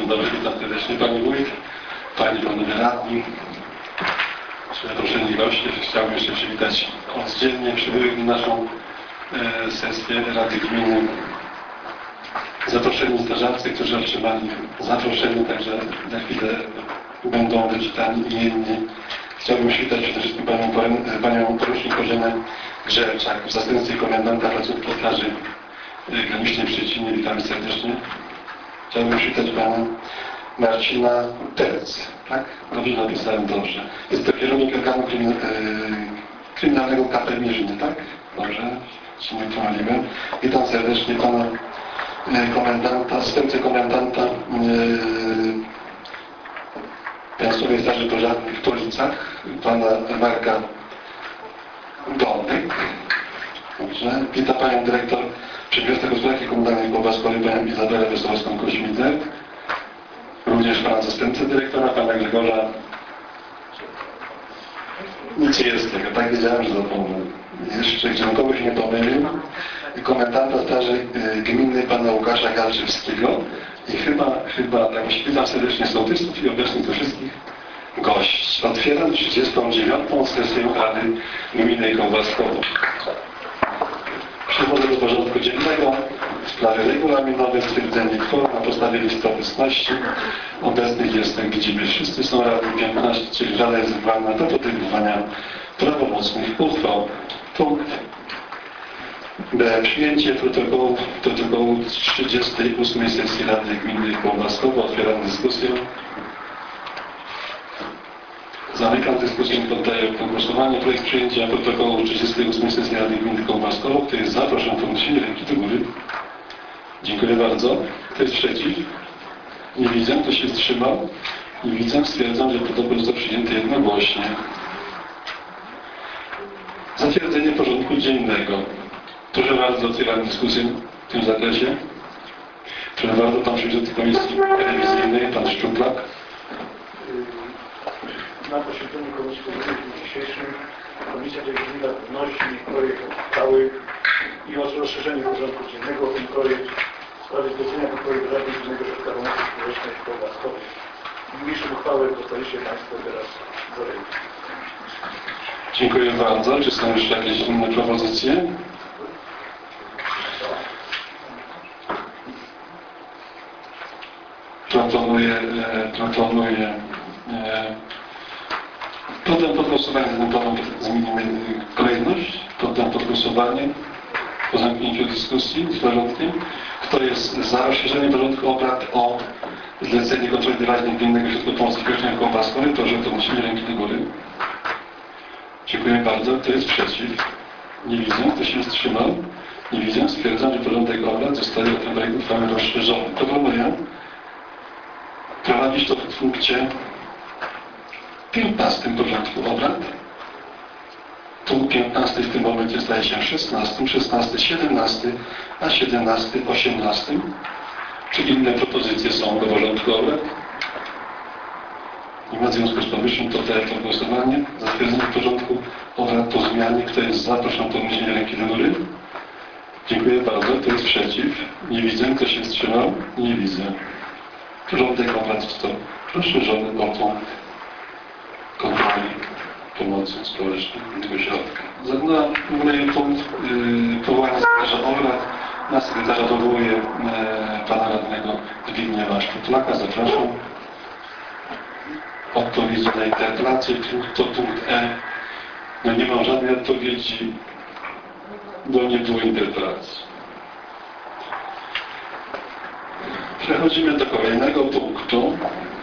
Dzień dobry, witam serdecznie Pani Wójt, Pani i Panowie Radni, zaproszeni goście. Chciałbym jeszcze przywitać oddzielnie przybyłych na naszą sesję Rady Gminy. Zaproszeni strażacy, którzy otrzymali zaproszenie, także za chwilę będą wyczytani imienni. Chciałbym przywitać przede wszystkim Panią porucznik Bożenę Grzewczak w zastępstwie komendanta placówki Straży Granicznej w Szczecinie. Witamy serdecznie. Chciałbym przywitać Pana Marcina Terc. Tak? Dobrze napisałem, dobrze. Jest to kierownik organu kryminalnego KP Mierzyny, tak? Dobrze, się nie pomyliłem. Witam serdecznie Pana komendanta, zastępcę komendanta Państwowej Straży Pożarnej w Policach, Pana Marka Gądek. Dobrze. Witam Panią Dyrektor Przedsiębiorstwa Gospodarki Komunalnej w Kołbaskowie, Panią Izabelę Wesołowską-Kośmidzę. Również Pana Zastępcę Dyrektora, Pana Grzegorza. Nic jest tego, tak wiedziałem, że zapomnę. Jeszcze, gdzie kogoś nie pomylił, komendanta Straży Gminnej Pana Łukasza Galczewskiego. I chyba tak witam serdecznie sołtysów i obecnych tu wszystkich gości. Otwieram 39. sesję Rady Gminy Kołbaskowo. Przechodzę do porządku dziennego. Sprawy regulaminowe, stwierdzenie kworum na podstawie listy obecności. Obecnych jest, jak widzimy, wszyscy są radni 15, czyli Rada jest wybrana do podejmowania prawomocnych uchwał. Punkt B. Przyjęcie protokołu 38 sesji Rady Gminy Kołbaskowo. Otwieram dyskusję. Zamykam dyskusję i poddaję pod głosowanie projekt przyjęcia protokołu 38 sesji Rady Gminy Kołbaskowo. Kto jest za, proszę o podniesienie ręki do góry. Dziękuję bardzo. Kto jest przeciw? Nie widzę. Kto się wstrzymał? Nie widzę. Stwierdzam, że protokół został przyjęty jednogłośnie. Zatwierdzenie porządku dziennego. Proszę bardzo, otwieram dyskusję w tym zakresie. Proszę bardzo, Pan Przewodniczący Komisji Telewizyjnej, Pan Szczuplak. Na posiedzeniu Komisji Polityki w dniu dzisiejszym Komisja Telewizyjna wnosi projekt uchwały i o rozszerzenie porządku dziennego o ten projekt w sprawie zlecenia pokoju Rady Gminnego Ośrodka Pomocy Społecznej w Kołbaskowie. Niniejszą uchwałę dostaliście Państwo teraz do ręki. Dziękuję bardzo. Czy są jeszcze jakieś inne propozycje? Proponuję poddam pod głosowanie, zmienimy kolejność, poddam pod głosowanie po zamknięciu dyskusji z porządkiem. Kto jest za rozszerzeniem porządku obrad o zlecenie kontroli Rady Gminnego Ośrodka Pomocy Społecznej w Kołbaskowie, proszę o podniesienie ręki do góry. Dziękuję bardzo. Kto jest przeciw? Nie widzę. Kto się wstrzymał? Nie widzę. Stwierdzam, że porządek obrad zostaje o ten projekt uchwały rozszerzony. Proponuję prowadzić to w punkcie 15 porządku obrad. Punkt 15 w tym momencie staje się 16, 16, 17, a 17, 18. Czy inne propozycje są do porządku obrad? Nie ma związku z powyższym, to daję to głosowanie. Zatwierdzenie porządku obrad po zmianie. Kto jest za, proszę o podniesienie ręki do góry. Dziękuję bardzo. Kto jest przeciw? Nie widzę. Kto się wstrzymał? Nie widzę. Porządek obrad został rozszerzony o punkt kontroli pomocy społecznej tego środka. Zaznamuję punkt powołania sekretarza obrad. Na sekretarza powołuję Pana Radnego Zbigniewa Szczuplaka. Zapraszam. Odpowiedzi na interpelację to punkt E. No nie mam żadnej odpowiedzi, bo nie było interpelacji. Przechodzimy do kolejnego punktu.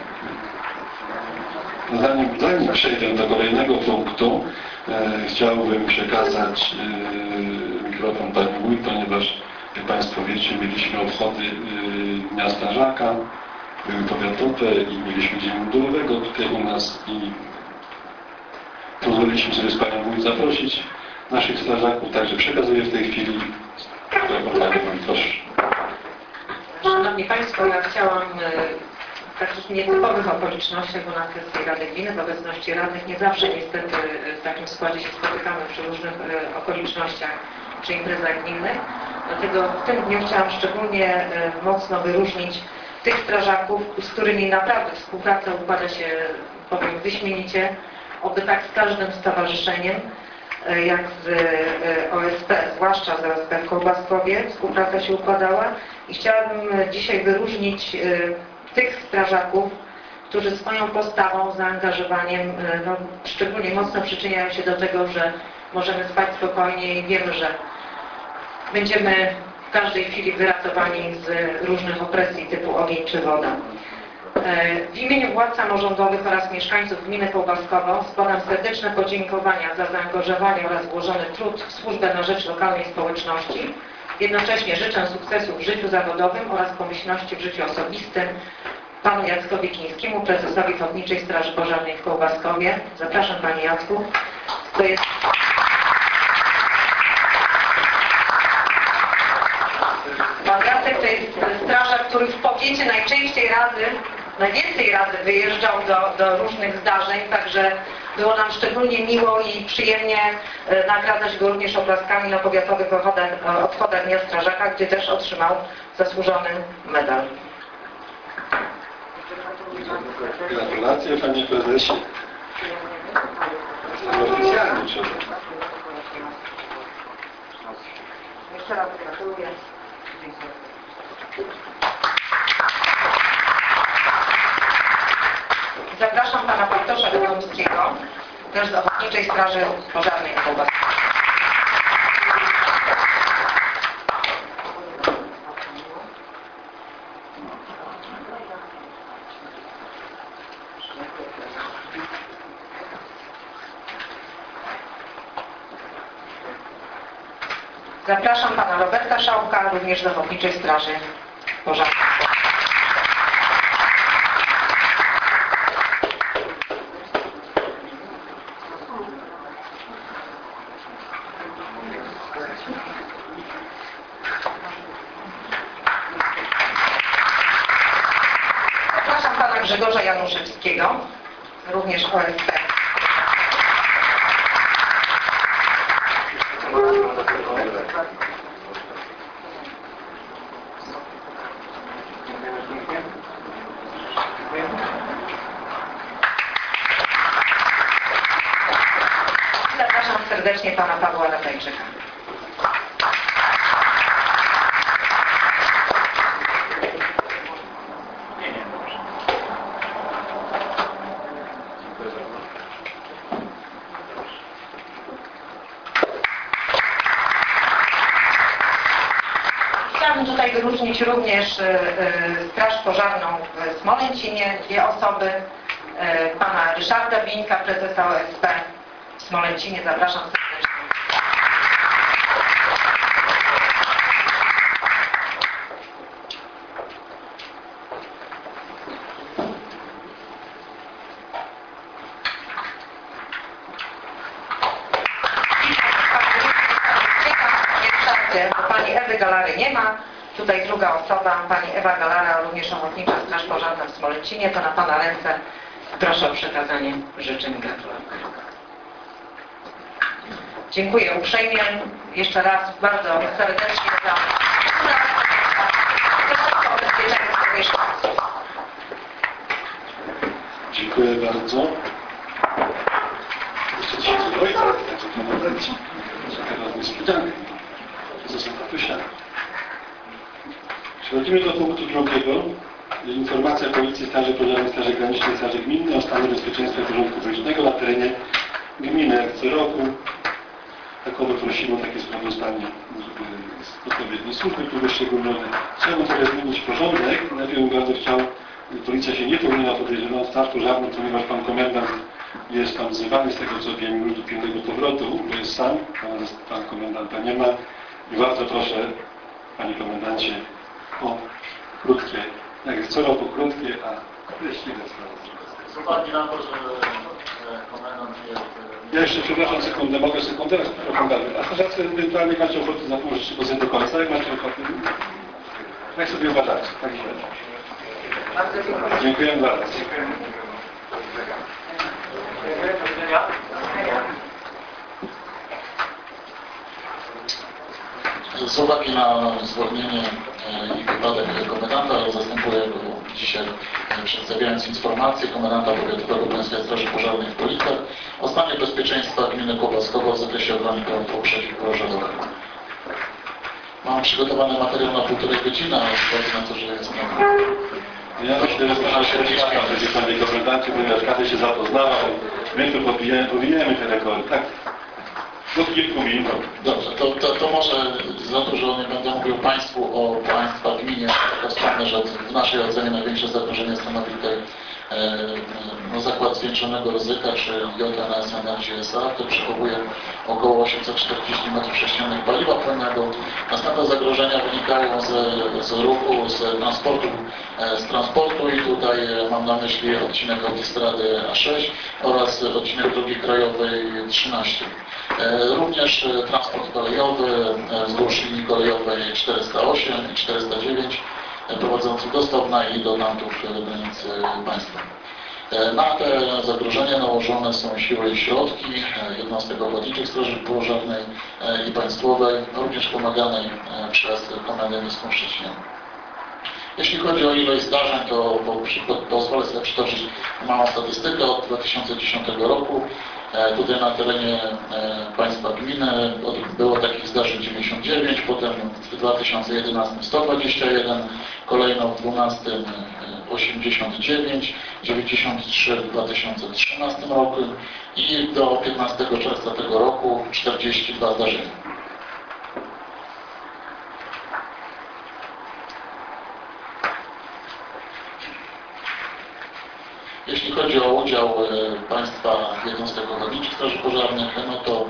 Zanim przejdę do kolejnego punktu, chciałbym przekazać mikrofon Pani Wójt, ponieważ jak Państwo wiecie, mieliśmy obchody Dnia Strażaka, były powiatowe i mieliśmy Dzień Mundurowego tutaj u nas i pozwoliliśmy sobie z Panią Wójt zaprosić naszych strażaków, także przekazuję w tej chwili mikrofon Pani Wójt, proszę. Szanowni Państwo, ja chciałam w takich nietypowych okolicznościach, bo na sesji Rady Gminy w obecności radnych nie zawsze niestety w takim składzie się spotykamy przy różnych okolicznościach przy imprezach gminnych. Dlatego w tym dniu chciałam szczególnie mocno wyróżnić tych strażaków, z którymi naprawdę współpraca układa się, powiem, wyśmienicie, oby tak z każdym stowarzyszeniem, jak z OSP, zwłaszcza z OSP w Kołbaskowie, współpraca się układała i chciałabym dzisiaj wyróżnić tych strażaków, którzy swoją postawą, zaangażowaniem szczególnie mocno przyczyniają się do tego, że możemy spać spokojnie i wiemy, że będziemy w każdej chwili wyratowani z różnych opresji typu ogień czy woda. W imieniu władz samorządowych oraz mieszkańców gminy Kołbaskowo składam serdeczne podziękowania za zaangażowanie oraz włożony trud w służbę na rzecz lokalnej społeczności. Jednocześnie życzę sukcesu w życiu zawodowym oraz pomyślności w życiu osobistym panu Jackowi Kińskiemu, prezesowi Ochotniczej Straży Pożarnej w Kołbaskowie. Zapraszam, panie Jacku. To jest... Pan Jacek to jest strażak, który w powiecie najwięcej razy wyjeżdżał do różnych zdarzeń, także było nam szczególnie miło i przyjemnie nagradzać go również oklaskami na powiatowych obchodach Dnia Strażaka, gdzie też otrzymał zasłużony medal. Gratulacje, panie prezesie. Oficjalnie trzeba. Jeszcze raz gratuluję. Zapraszam pana Bartosza Wiadomskiego, też z Ochotniczej Straży Pożarnej w Kołbaskowie. Zapraszam pana Roberta Szałka, również z Ochotniczej Straży Pożarnej. Zapraszam pana Grzegorza Januszewskiego, również OSP. Zapraszam serdecznie pana Pawła Ratajczyka. Chciałabym tutaj wyróżnić również Straż Pożarną w Smolęcinie, dwie osoby. Pana Ryszarda Bińka, prezesa OSP w Smolęcinie. Zapraszam serdecznie. Pani Ewy Galary nie ma. Tutaj druga osoba, pani Ewa Galara, również Ochotnicza Straż Pożarna w Smolęcinie. To na pana ręce proszę o przekazanie życzeń i gratulacji. Dziękuję uprzejmie jeszcze raz bardzo serdecznie za bezpieczeństwo mieszkańców. Dziękuję bardzo. Jeszcze dzisiaj z ojca, tak to komendanci. Ciekawa niespodzianka. Prezesa Tatusia. Przechodzimy do punktu drugiego. Informacja Policji, Straży Pożarnej, Straży Granicznej, Straży Gminnej o stanie bezpieczeństwa i porządku publicznego na terenie gminy. Jak co roku takowo prosimy o takie sprawozdanie z odpowiedniej służby powyszczególnione. Chciałbym trochę zmienić porządek. Najpierw bym bardzo chciał, policja się nie powinna podejrzewać o straż pożarną, ponieważ pan komendant jest tam wzywany, z tego co wiem, już do pilnego powrotu, bo jest sam, pan komendanta nie ma. I bardzo proszę, panie komendancie, o krótkie, jak co roku krótkie, a treściwe sprawozdanie. Z uwagi na to, że komendant jest... Ja jeszcze, przepraszam, sekundę, mogę sekundę? A strażacy ewentualnie macie ochotę zapożyczyć po do końca, jak macie ochotę? Jak sobie uważacie? Tak źle. Dziękuję bardzo. Z uwagi na zwolnienie i wypadek komendanta zastępuję go dzisiaj przedstawiając informację komendanta powiatowego Państwowej Straży Pożarnej w Policach o stanie bezpieczeństwa gminy Kołbaskowo w zakresie ochrony prądu przeciwpożarowego. Mam przygotowany materiał na 1,5 godziny, ale zgodnie na to, że jest na... Ja myślę, że staram się rozmawiać, panie komendancie, ponieważ każdy się zapoznał. My tu pobijemy te rekordy, tak? Do kilku minut. Dobrze, to może za dużo nie będę mówił Państwu o Państwa gminie. Tylko wspomnę, że w naszej ocenie największe zagrożenie stanowi tutaj zakład zwiększonego ryzyka, czy JNS Energy S.A., który przechowuje około 840 m3 paliwa płynnego. Następne zagrożenia wynikają z ruchu, z transportu i tutaj mam na myśli odcinek autostrady A6 oraz odcinek drogi krajowej 13. Również transport kolejowy wzdłuż linii kolejowej 408 i 409 prowadzących do Stobna i do Nantów granicy państwa. Na te zagrożenia nałożone są siły i środki jednostek ochotniczych Straży Pożarnej i Państwowej, również pomaganej przez Komendę Miejską w Szczecinie. Jeśli chodzi o ilość zdarzeń, to pozwolę sobie przytoczyć małą statystykę od 2010 roku. Tutaj na terenie państwa gminy było takich zdarzeń 99, potem w 2011 121, kolejno w 2012 89, 93 w 2013 roku i do 15 czerwca tego roku 42 zdarzenia. Jeśli chodzi o udział państwa jednostek ochotniczych Straży Pożarnych, no to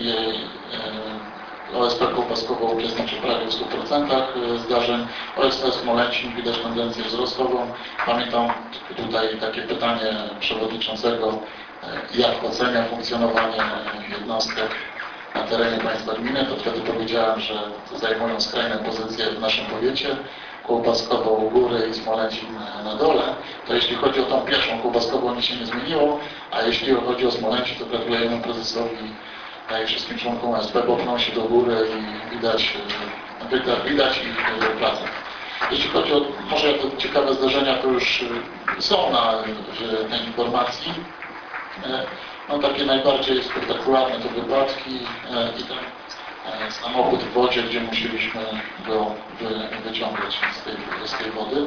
OSP Kołbaskowo uczestniczy prawie w 100% zdarzeń. OSP Smolęcin widać tendencję wzrostową. Pamiętam tutaj takie pytanie przewodniczącego, jak ocenia funkcjonowanie jednostek na terenie państwa gminy, to wtedy powiedziałem, że zajmują skrajne pozycje w naszym powiecie. Kołbaskowo u góry i Smolęcin na dole, to jeśli chodzi o tą pierwszą Kołbaskową, nic się nie zmieniło, a jeśli chodzi o Smolęcin, to gratulujemy prezesowi i wszystkim członkom OSP, bo pną się do góry i widać ich pracę. Jeśli chodzi o może te ciekawe zdarzenia, to już są w tej informacji. No takie najbardziej spektakularne to wypadki i ten samochód w wodzie, gdzie musieliśmy go wyciągać z tej wody.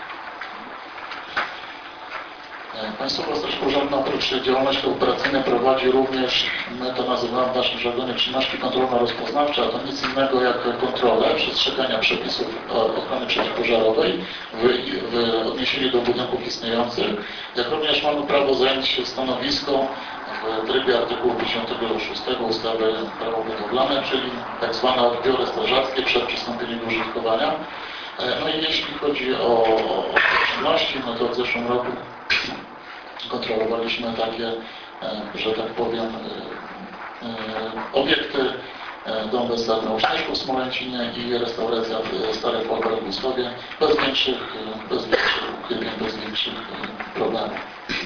Państwowa Straż Pożarna oprócz działalności operacyjnej prowadzi również, my to nazywamy w naszym żargonie, czynności kontrolno-rozpoznawcze, a to nic innego jak kontrolę przestrzegania przepisów ochrony przeciwpożarowej w odniesieniu do budynków istniejących, jak również mamy prawo zająć się stanowisko w trybie artykułu 56 ustawy Prawo budowlane, czyli tak zwane odbiory strażackie przed przystąpieniem do użytkowania. No i jeśli chodzi o czynności, no to w zeszłym roku kontrolowaliśmy takie, że tak powiem, obiekty, dom weselny u Śnieżku w Smolęcinie i restauracja w Stare Folwark w Łustowie bez większych uchybień, bez większych problemów.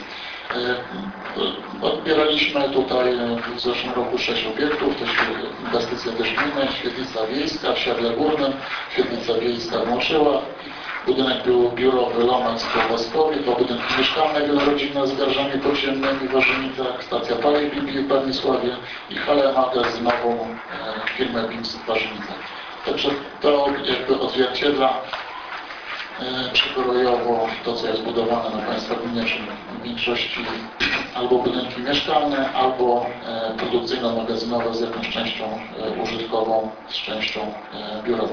Odbieraliśmy tutaj w zeszłym roku 6 obiektów, to inwestycje też gminy, świetlica wiejska w Siedle Górnym, świetlica wiejska w Moczyłach, budynek był biurowy Lomax w Kołbaskowie, 2 budynki mieszkalne wielorodzinne z garażami podziemnymi w Warzynicach, stacja paliw w Pernisławie i halę magazynową firmy BIMS w Warzynicach. Także to jakby odzwierciedla przekrojowo to, co jest budowane na państwa gminie, czyli w większości albo budynki mieszkalne, albo produkcyjno-magazynowe z jakąś częścią użytkową, z częścią biurową.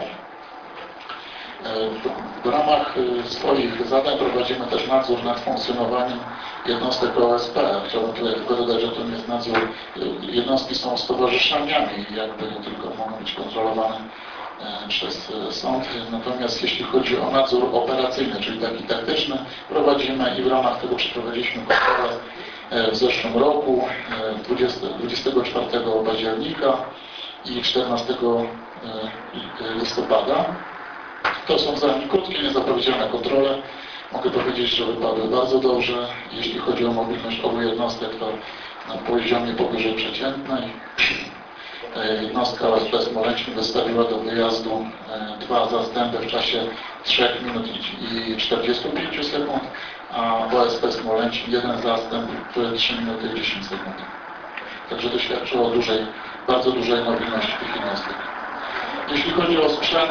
W ramach swoich zadań prowadzimy też nadzór nad funkcjonowaniem jednostek OSP. Chciałbym tutaj tylko dodać, że to nie jest nadzór. Jednostki są stowarzyszeniami, jakby tylko mogą być kontrolowane przez sąd. Natomiast jeśli chodzi o nadzór operacyjny, czyli taki taktyczny, prowadzimy i w ramach tego przeprowadziliśmy kontrolę w zeszłym roku, 24 października i 14 listopada. To są za nami krótkie, niezapowiedziane kontrole. Mogę powiedzieć, że wypadły bardzo dobrze. Jeśli chodzi o mobilność obu jednostek, to na poziomie powyżej przeciętnej. Jednostka OSP Smolęcin wystawiła do wyjazdu 2 zastępy w czasie 3 minut i 45 sekund, a w OSP Smolęcin jeden zastęp w 3 minuty 10 sekund. Także to świadczy o bardzo dużej mobilności tych jednostek. Jeśli chodzi o sprzęt,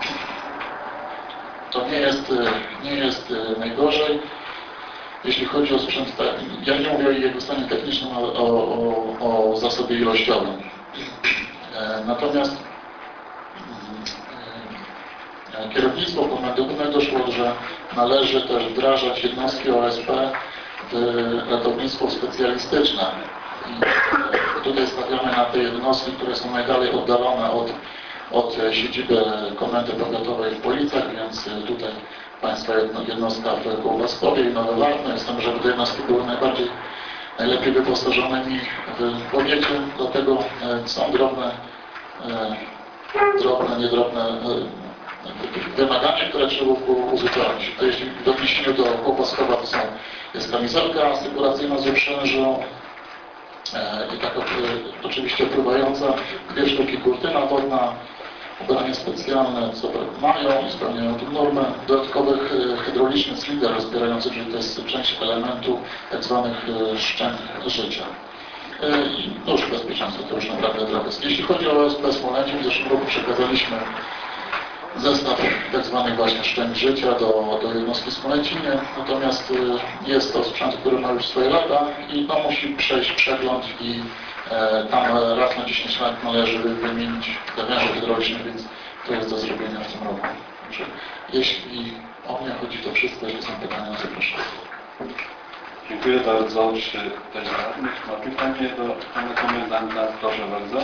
to nie jest najgorzej. Jeśli chodzi o sprzęt, ja nie mówię o jego stanie technicznym, ale o zasobie ilościowym. Natomiast kierownictwo Komendy Głównej doszło, że należy też wdrażać jednostki OSP w ratownictwo specjalistyczne. I tutaj stawiamy na te jednostki, które są najdalej oddalone od siedziby Komendy Powiatowej w Policach, więc tutaj Państwa jednostka w Kołbaskowie i Nowe Warno. Jestem, żeby te jednostki były najlepiej wyposażonymi w powiecie, dlatego są niedrobne wymagania, które trzeba uzupełnić. To jeśli w odniesieniu do Kołbaskowa to jest kamizelka asykuracyjna z uprzężą i taka oczywiście pływająca, 2 sztuki kurtyna wodna, ubranie specjalne, co mają i spełniają tę normę. Dodatkowy hydrauliczny cylinder rozbierający, czyli to jest część elementu tak zwanych szczęk życia. I nóż bezpieczeństwa, to już naprawdę drobiazg. Jeśli chodzi o OSP Smolęcin, w zeszłym roku przekazaliśmy zestaw tak zwanych właśnie szczęk życia do jednostki Smolęcinie, natomiast jest to sprzęt, który ma już swoje lata i musi przejść przegląd i tam raz na 10 lat należy wymienić te węże hydrauliczne, więc to jest do zrobienia w tym roku. Także jeśli o mnie chodzi, to wszystko. Jeśli są pytania, zapraszam. Dziękuję bardzo. Czy ktoś z radnych ma pytanie do pana komendanta? Proszę bardzo.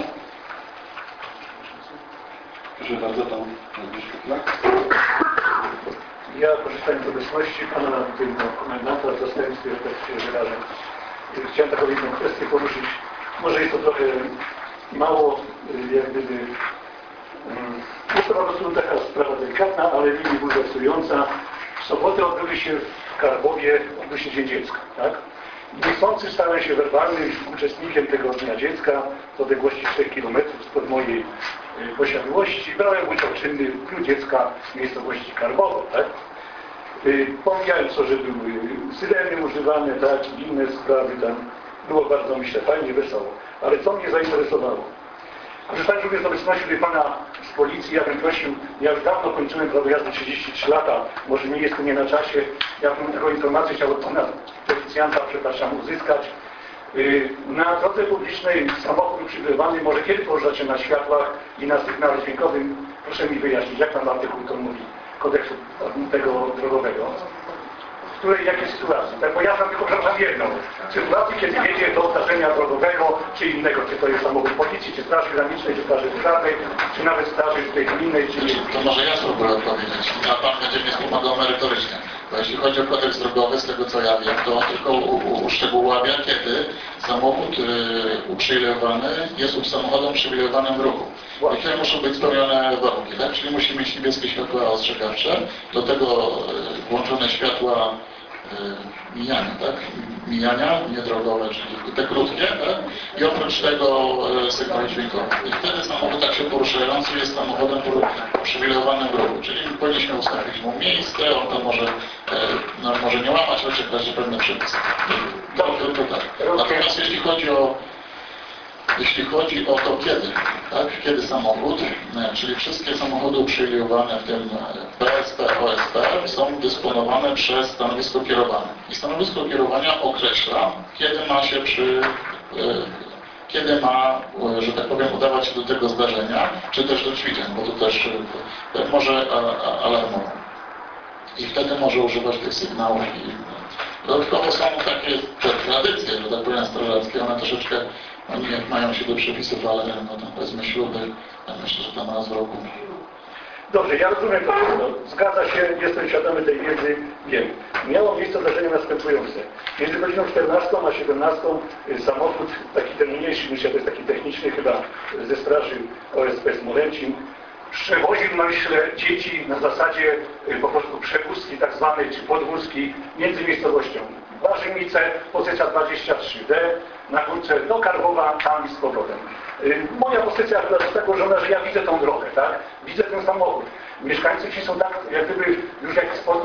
Proszę bardzo, pan Zbyszek Plak. Ja korzystając z obecności pana komendanta w zastępstwie też się wyrażę. Chciałem taką jedną kwestię poruszyć. Może jest to trochę mało, jak gdyby, jest to po prostu taka sprawa delikatna, ale mniej bulwersująca. W sobotę odbył się w Karbowie Dzień Dziecka, tak? Niechcący stałem się werbalnym uczestnikiem tego Dnia Dziecka w odległości 4 km spod mojej posiadłości. Brałem udział czynny w Dniu Dziecka w miejscowości Karbowo, tak? Pomijając to, że były syreny używane, tak, i inne sprawy tam. Było bardzo, myślę, fajnie, wesoło. Ale co mnie zainteresowało? Korzystając również z obecności pana z policji, ja bym prosił, ja już dawno kończyłem prawo jazdy 33 lata, może nie jest to nie na czasie, ja bym taką informację chciał od pana policjanta, przepraszam, uzyskać. Na drodze publicznej samochód uprzywileowany może kiedy poruszacie na światłach i na sygnale dźwiękowym, proszę mi wyjaśnić, jak tam artykuł to mówi, kodeksu tego drogowego. W której jakiej sytuacji? Tak, bo ja tam tylko przepraszam jedną. Sytuacji, kiedy jedzie do zdarzenia drogowego, czy innego, czy to jest samochód policji, czy straży granicznej, czy straży pożarnej, czy nawet straży tej gminnej, czy nie. To może ja spróbuję odpowiedzieć, a pan będzie mnie wspomagał merytorycznie. Bo jeśli chodzi o kodeks drogowy, z tego co ja wiem, to on tylko uszczegóławia, kiedy samochód uprzywilejowany jest samochodem uprzywilejowanym w ruchu. I tutaj muszą być spełnione warunki, tak? Czyli musi mieć niebieskie światła ostrzegawcze, do tego włączone światła mijania, tak? Mijania, niedrogowe, czyli te krótkie, tak? I oprócz tego sygnał dźwiękowy. I wtedy samochód tak się poruszający jest samochodem uprzywilejowanym w ruchu, czyli powinniśmy ustawić mu miejsce, on to może nie łamać, ale czekać pewne przepisy. To tak. Natomiast jeśli chodzi o to kiedy, tak? Kiedy samochód, czyli wszystkie samochody uprzywilejowane, w tym PSP, OSP, są dysponowane przez stanowisko kierowane. I stanowisko kierowania określa, kiedy ma, że tak powiem, udawać się do tego zdarzenia, czy też do ćwiczeń, bo to też może alarmować. I wtedy może używać tych sygnałów. Dodatkowo są takie te tradycje, że tak powiem, strażackie, one troszeczkę nijak mają się do przepisów, ale no tam powiedzmy śluby, ja myślę, że tam raz w roku. Dobrze, ja rozumiem to. Zgadza się, jestem świadomy tej wiedzy, wiem. Miało miejsce zdarzenie następujące. Między godziną 14 a 17 samochód, taki ten mniejszy, myślę, to jest taki techniczny chyba ze straży OSP Smolęcin, przewoził, myślę, dzieci na zasadzie po prostu przewózki tak zwanej, czy podwózki między miejscowością Warzynice, pozycja 23D, na górce do Karbowa, tam i z powrotem. Moja pozycja jest tak ułożona, że ja widzę tą drogę, tak? Widzę ten samochód. Mieszkańcy ci są tak, jak gdyby już w jakiś sposób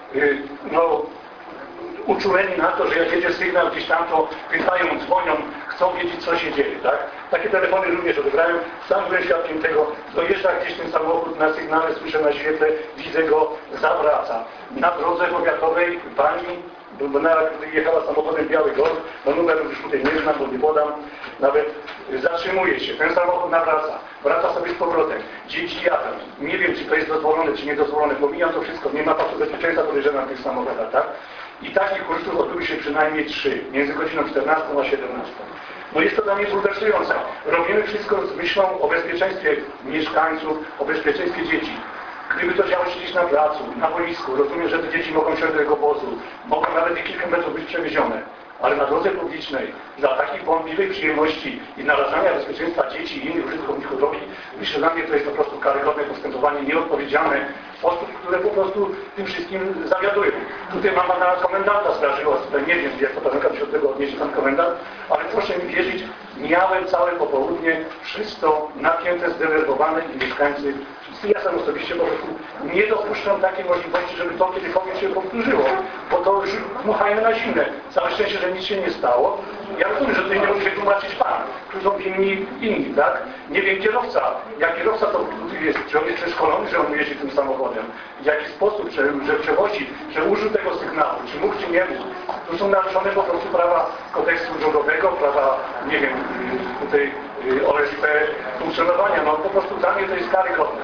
uczuleni na to, że jak jedzie sygnał gdzieś tam, to pytają, dzwonią, chcą wiedzieć, co się dzieje, tak? Takie telefony również odebrają. Sam byłem świadkiem tego, dojeżdża gdzieś ten samochód na sygnale, słyszę na świetle, widzę go, zawraca. Na drodze powiatowej pani, bo jechała samochodem Biały Golf, no numer już tutaj nie znam, bo nie podam, nawet zatrzymuje się, ten samochód nawraca, wraca sobie z powrotem, dzieci jadą, nie wiem, czy to jest dozwolone, czy niedozwolone, pomijam to wszystko, nie ma pasu bezpieczeństwa, podejrzewam, w tych samochodach, tak? I takich kursów odbyły się przynajmniej 3, między godziną 14 a 17. No jest to dla mnie bulwersujące. Robimy wszystko z myślą o bezpieczeństwie mieszkańców, o bezpieczeństwie dzieci. Gdyby to działo się gdzieś na placu, na boisku, rozumiem, że te dzieci mogą wsiąść do tego obozu, mogą nawet i kilka metrów być przewiezione, ale na drodze publicznej dla takich wątpliwej przyjemności i narażania bezpieczeństwa dzieci i innych użytkowników drogi, myślę, że dla mnie to jest po prostu karygodne postępowanie, nieodpowiedzialne osób, które po prostu tym wszystkim zawiadują. Tutaj mam pana komendanta straży, tutaj nie wiem, jak to pan się od tego odniesie pan komendant, ale proszę mi wierzyć, miałem całe popołudnie wszystko napięte, zdenerwowane i mieszkańcy. Ja sam osobiście po prostu nie dopuszczam takiej możliwości, żeby to kiedykolwiek się powtórzyło, bo to już dmuchajmy na zimne. Całe szczęście, że nic się nie stało. Ja rozumiem, że tutaj nie może wytłumaczyć pan. Tu są inni, tak? Nie wiem, kierowca. Jak kierowca to jest, czy on jest przeszkolony, że on jeździ tym samochodem. W jaki sposób, że przewozi, że użył tego sygnału, czy mógł, czy nie mógł. Tu są naruszone po prostu prawa kodeksu drogowego, prawa, nie wiem, tutaj OSP funkcjonowania. No po prostu dla mnie to jest karygodne.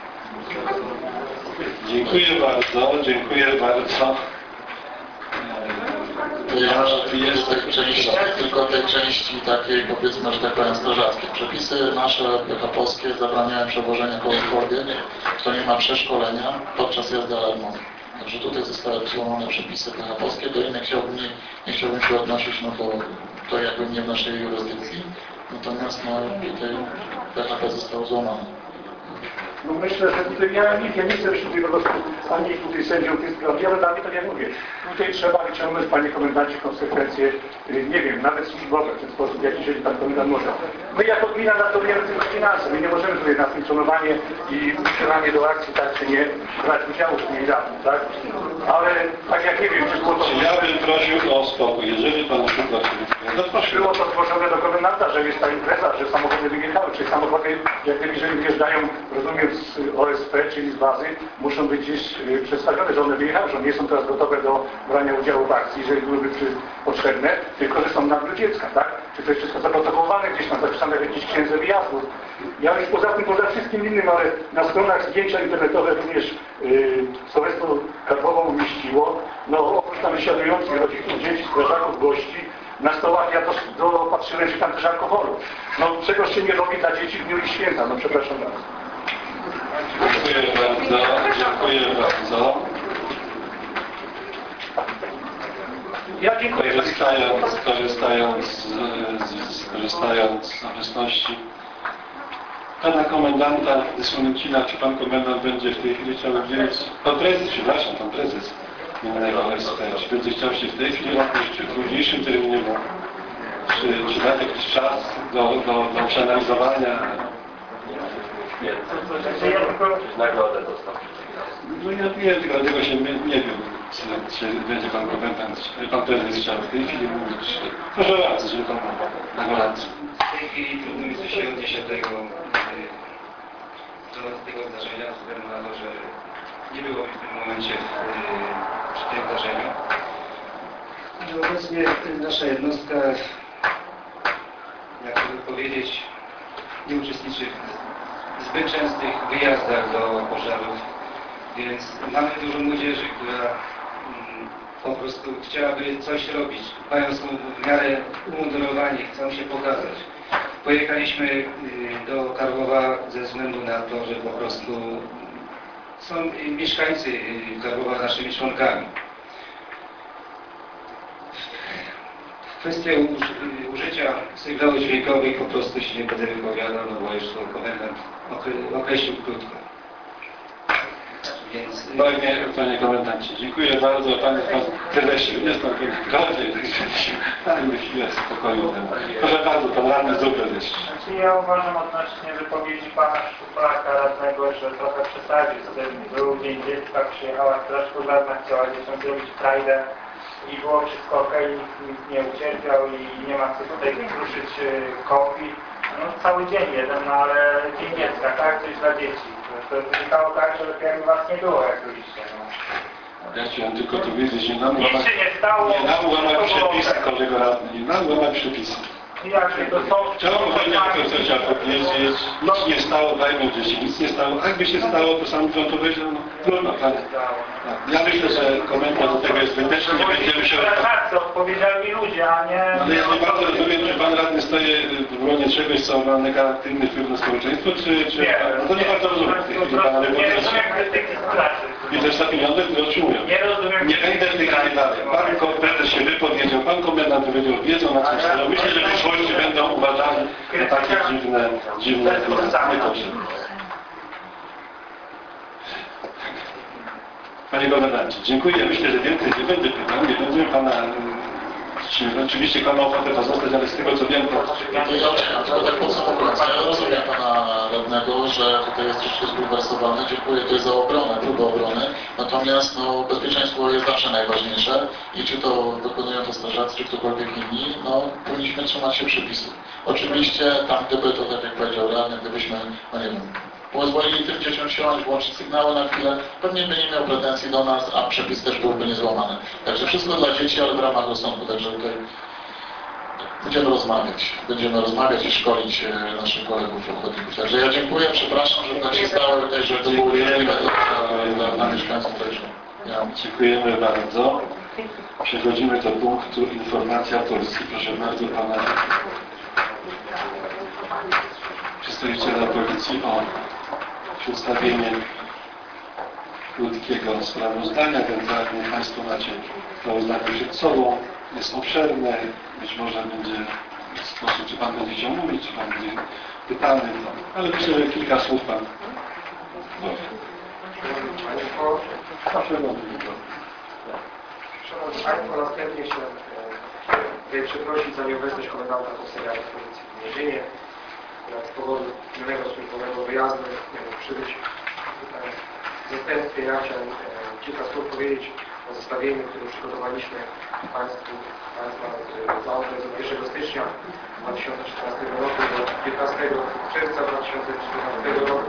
Dziękuję bardzo, dziękuję bardzo. Jest tylko tej części takiej, powiedzmy, że tak powiem, strażackiej. Przepisy nasze PKP-owskie zabraniają przewożenia kogokolwiek, kto nie ma przeszkolenia podczas jazdy alarmowej. Także tutaj zostały złamane przepisy PKP-owskie, do innych nie chciałbym się odnosić, no bo to jakby nie w naszej jurysdykcji. Natomiast no, tutaj PKP zostało złamane. No myślę, że tutaj ja nie chcę być tutaj po prostu ani tutaj sędzią tej sprawy, ale dla mnie, tak jak mówię, tutaj trzeba wyciągnąć, panie komendancie, konsekwencje, nie wiem, nawet służbowe w ten sposób, jak jeżeli pan komendant może. My jako gmina nadzorujemy tylko finanse, my nie możemy tutaj na funkcjonowanie i strzelanie do akcji, tak czy nie, brać udziału w niej radnym, tak? Ale tak jak nie wiem, czy było to... Ja bym prosił o spokój, jeżeli pan szuka się Było to zgłoszone do komendanta, że jest ta impreza, że samochody wyjechały, czy samochody, jeżeli wjeżdżają, rozumiem, z OSP, czyli z bazy, muszą być gdzieś przedstawione, że one wyjechały, że nie są teraz gotowe do brania udziału w akcji, jeżeli byłyby potrzebne, tylko że są na dniu dziecka, tak? Czy to jest wszystko zaprotokołowane, gdzieś tam zapisane w jakiejś księdze wyjazdów. Ja już poza wszystkim innym, ale na stronach zdjęcia internetowe również Sołectwo Karpowo umieściło, no oprócz tam wysiadujących rodziców, dzieci, strażaków, gości, na stołach ja dopatrzyłem się tam też alkoholu. No czegoś się nie robi dla dzieci w dniu ich święta, no przepraszam bardzo. Dziękuję bardzo. Ja dziękuję. Korzystając z obecności pana komendanta Słonecina, czy pan komendant będzie w tej chwili chciał udzielić, pan prezes, przepraszam, pan prezes innego OSP, czy będzie chciał się w tej chwili odnieść, czy w późniejszym terminie, czy dać jakiś czas do przeanalizowania? Nie, nagrodę dostał. No ja wiem, tylko dlatego się nie wiem, czy będzie pan komendant, pan prezes chciał w tej chwili mówić. Proszę bardzo, żeby pan na gorąco. W tej chwili trudno mi coś się odnieść do tego zdarzenia, ze względu na to, że nie było mi w tym momencie przy tym zdarzeniu. Ale obecnie nasza jednostka, jak to powiedzieć, nie uczestniczy w zbyt częstych wyjazdach do pożarów, więc mamy dużo młodzieży, która po prostu chciałaby coś robić. Mają są w miarę umundurowani, chcą się pokazać. Pojechaliśmy do Karłowa ze względu na to, że po prostu są mieszkańcy Karłowa naszymi członkami. Kwestia użycia sygnałów dźwiękowych po prostu się nie będę wypowiadał, no bo już to komendant określił krótko. Więc Panie komendancie, dziękuję bardzo. Pan prezesie, jest pan godzien, dajmy chwilę spokoju. Proszę bardzo, pan radny Zdrów prezesie. Znaczy ja uważam odnośnie wypowiedzi pana Szczuplaka radnego, że trochę przesadził z tym. Był Dzień Dziecka, przyjechała straż pożarna, chciała dzieciom zrobić frajdę i było wszystko ok, nikt nie ucierpiał i nie ma co tutaj kruszyć kopii. No cały dzień jeden, no ale Dzień Dziecka, tak? Coś dla dzieci. To wynikało tak, że lepiej jakby was nie było, jak byliście. No. Ja chciałem tylko tu wiedzieć, nie nam Nic się nie stało. nie nam łamać To było przepisy, ok. kolego radny, nie nam łamać przepisy. Jakże to są... Chciałbym powiedzieć, kto chciał powiedzieć, nic nie stało, dajmy dzieci, nic nie stało. A jakby się stało, to sam rząd powiedział, no trudno, panie. Ja myślę, że komentarz do tego jest zbyteczny, nie będziemy się... Tacy odpowiedzialni ludzie, a nie... Ale ja nie bardzo rozumiem, czy pan radny stoi w obronie czegoś, co ma negatywny wpływ na społeczeństwo, czy... Nie, no to nie bardzo rozumiem w tej chwili pana nie wypowiedzi. rozumiem krytyki straży. I też za pieniądze, które otrzymują. Nie rozumiem Nie będę w tej chwili dalej. Pan prezes się wypowiedział, pan komendant powiedział, wiedzą na co stoją. Myślę, że w przyszłości będą uważali za takie dziwne metody. Panie komendancie, dziękuję. Myślę, że więcej nie będę pytał. Nie będę pana... Oczywiście pan ma ochotę pozostać, ale z tego co wiem, to... Ja tylko tak podsumowując, ja rozumiem pana radnego, że tutaj jest troszkę zbulwersowany. Dziękuję tutaj za obronę, próbę obrony. Natomiast no, bezpieczeństwo jest zawsze najważniejsze i czy to wykonują to strażacy, czy ktokolwiek inni, no powinniśmy trzymać się przepisów. Oczywiście tam gdyby to, tak jak powiedział radny, gdybyśmy, no nie wiem, pozwolili tym dzieciom siąść, włączyć sygnały na chwilę, pewnie by nie miał pretensji do nas, a przepis też byłby niezłamany. Także wszystko dla dzieci, ale w ramach rozsądku. Także tutaj będziemy rozmawiać i szkolić naszych kolegów ochotników. Także ja dziękuję, przepraszam, że tak się stało, że to było uczciwe dla mieszkańców. Także ja Dziękujemy bardzo. Przechodzimy do punktu informacji autorskie. Proszę bardzo pana przedstawiciela policji o przedstawienie krótkiego sprawozdania. Generalnie państwo macie sprawozdanie przed sobą. Jest obszerne. Być może będzie sposób, czy pan będzie chciał mówić, czy pan będzie pytany. Ale myślę, że kilka słów pan powie. Szanowni Państwo, następnie chciałem przeprosić za nieobecność komendanta komisariatu policji w Mierzynie. Z powodu pilnego służbowego wyjazdu nie mógł przybyć tutaj w zastępstwie. Ja chciałem kilka słów powiedzieć o zestawieniu, które przygotowaliśmy Państwa za okres od 1 stycznia 2014 roku do 15 czerwca 2014 roku.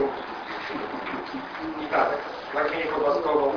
I tak, na gminie Kołbaskowo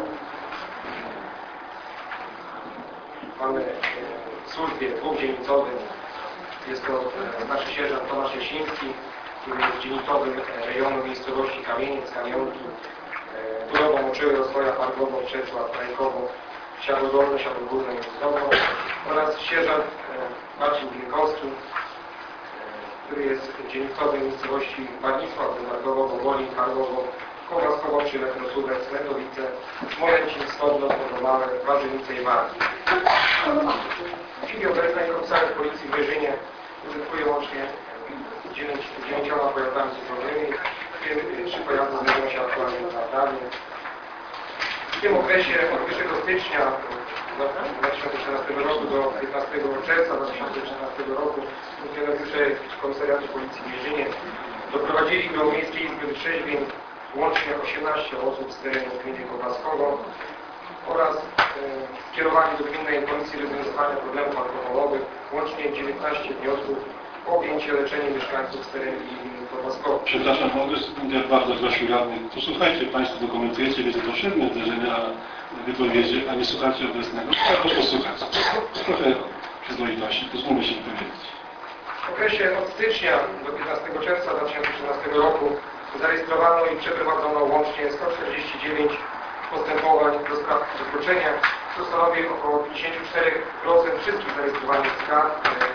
mamy w służbie dwudzielnicowym. Jest to starszy sierżant Tomasz Jasiński, który jest dzielnicowym rejonu miejscowości Kamieniec, Kamionki, Turowo, Moczyły, Rozwoja, Pargowo, Przeczła, Trajkowo, Siadło Dolne, Siadło Górne, Międzyzdrowo oraz sierżant Marcin Wilkowski, który jest dzielnicowym miejscowości Wadnicław, Wymarkowo, Wowolin, Karłowo, Kołbaskowo, Przylek, Rosówek, Smedowice, Smolęcin, Stodno, Podolane, Warzynice i Warki. W chwili obecnej komisariat policji w Mierzynie użytkuje łącznie 9 pojazdami cyfrowymi, w tym 3 pojazdy znajdują się aktualnie na radnie. W tym okresie od 1 stycznia 2014 roku do 15 czerwca 2014 roku funkcjonariusze komisariatu policji w Mierzynie doprowadzili do Miejskiej Izby Wytrzeźwień łącznie 18 osób z terenu gminy Kołbaskowo oraz skierowali do Gminnej Komisji Rozwiązywania Problemów Alkoholowych łącznie 19 wniosków o objęcie leczenia mieszkańców z terenu gminy Kołbaskowo. Przepraszam, będę bardzo prosił radnych. Posłuchajcie, Państwo dokumentujecie, wiedzą potrzebne zdarzenia wypowiedzi, a nie słuchacie obecnego. Albo posłuchać. Trochę przyzwoitości, pozwólmy się powiedzieć. W okresie od stycznia do 15 czerwca 2013 roku zarejestrowano i przeprowadzono łącznie 149 postępowań do spraw wykroczenia, co stanowi około 54% wszystkich zarejestrowanych skarg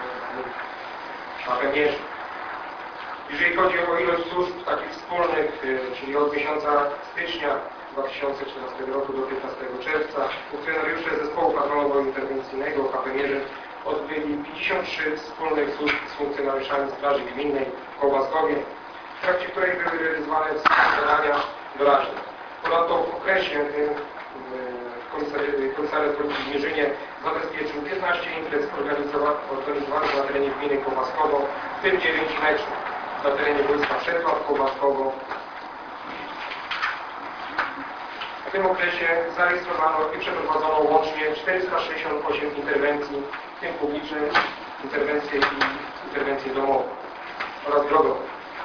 na PMierzu. Jeżeli chodzi o ilość służb takich wspólnych, czyli od miesiąca stycznia 2014 roku do 15 czerwca, funkcjonariusze Zespołu Patrolowo-Interwencyjnego KP-Mierzyn odbyli 53 wspólnych służb z funkcjonariuszami Straży Gminnej w Kołbaskowie, w trakcie której były realizowane zadania doraźne. Ponadto w okresie tym Komisariat Policji w Mierzynie zabezpieczył 15 imprez organizowanych na terenie gminy Kołaskowo, w tym 9 meczów na terenie wojska Przetław, Kołaskowo. W tym okresie zarejestrowano i przeprowadzono łącznie 468 interwencji, w tym publiczne interwencje i interwencje domowe oraz drogowe.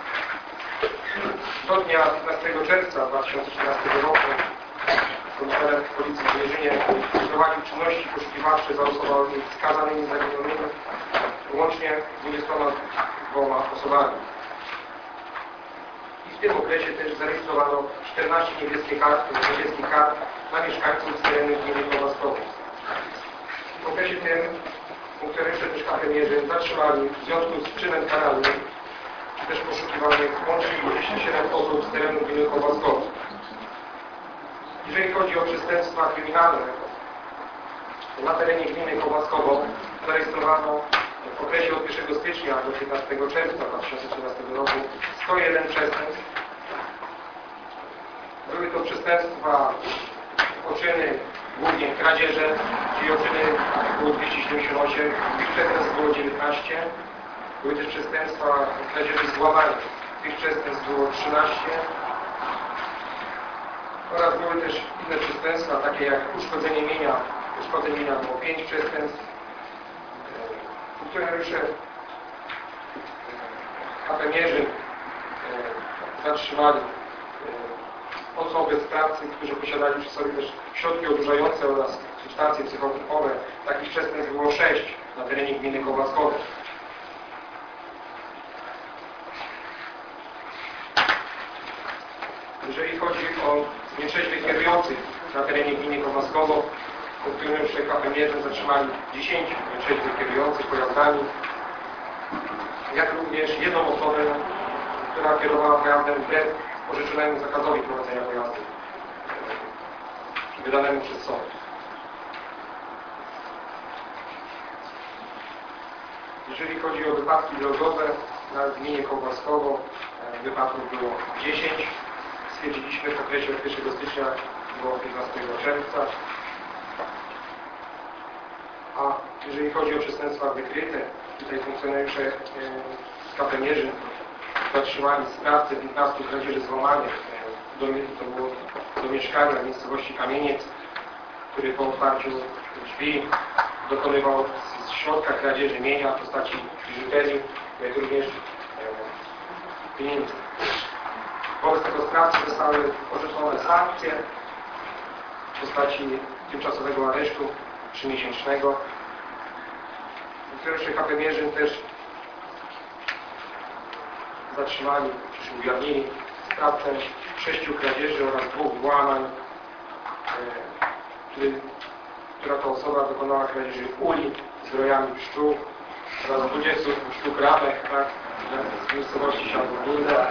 Do dnia 15 czerwca 2013 roku Komisariat Policji w Mierzynie prowadził czynności poszukiwawcze za osobami skazanymi zaginionymi, łącznie 22 osobami. I w tym okresie też zarejestrowano 14 niebieskich kart na mieszkańców z terenu gminy Kołaskowo. W okresie tym funkcjonariusze też KP Mierzyn zatrzymali w związku z czynem karalnym też poszukiwanych łącznie 27 osób z terenu gminy Kołaskowo. Jeżeli chodzi o przestępstwa kryminalne, na terenie gminy Kołaskowo zarejestrowano w okresie od 1 stycznia do 15 czerwca 2013 roku 101 przestępstw. Były to przestępstwa poczyny, głównie kradzieże, czyli odczyny było 278, przestępstw było 19. Były też przestępstwa kradzieży i złamania. Tych przestępstw było 13. Oraz były też inne przestępstwa, takie jak uszkodzenie mienia. Uszkodzenie mienia było 5 przestępstw. Funkcjonariusze KP Mierzyn zatrzymali osoby, sprawcy, którzy posiadali przy sobie też środki odurzające oraz substancje psychotropowe. Takich przestępstw było 6 na terenie gminy Kołaskowo. Jeżeli chodzi o nietrzeźwych kierujących na terenie gminy Kołaskowo, funkcjonariusze KP Mierzyn zatrzymali 10 nietrzeźwych kierujących pojazdami, jak również jedną osobę, która kierowała pojazdem wbrew orzeczonemu zakazowi prowadzenia pojazdu wydanemu przez sąd. Jeżeli chodzi o wypadki drogowe na gminie Kołaskowo, wypadków było 10. Stwierdziliśmy w okresie od 1 stycznia do 15 czerwca. A jeżeli chodzi o przestępstwa wykryte, tutaj funkcjonariusze z KP Mierzyn zatrzymali sprawcę 15 kradzieży złamanych. To było do mieszkania w miejscowości Kamieniec, który po otwarciu drzwi dokonywał z środka kradzieży mienia w postaci biżuterii, jak również pieniędzy. Wobec tego sprawcy zostały orzeczone sankcje w postaci tymczasowego aresztu 3-miesięcznego. Funkcjonariusze KP Mierzyn też zatrzymali, czy ujawnili sprawcę 6 kradzieży oraz 2 włamań, która to osoba dokonała kradzieży uli z rojami pszczół oraz 20 sztuk ramek, tak, z miejscowości Siadło-Górne.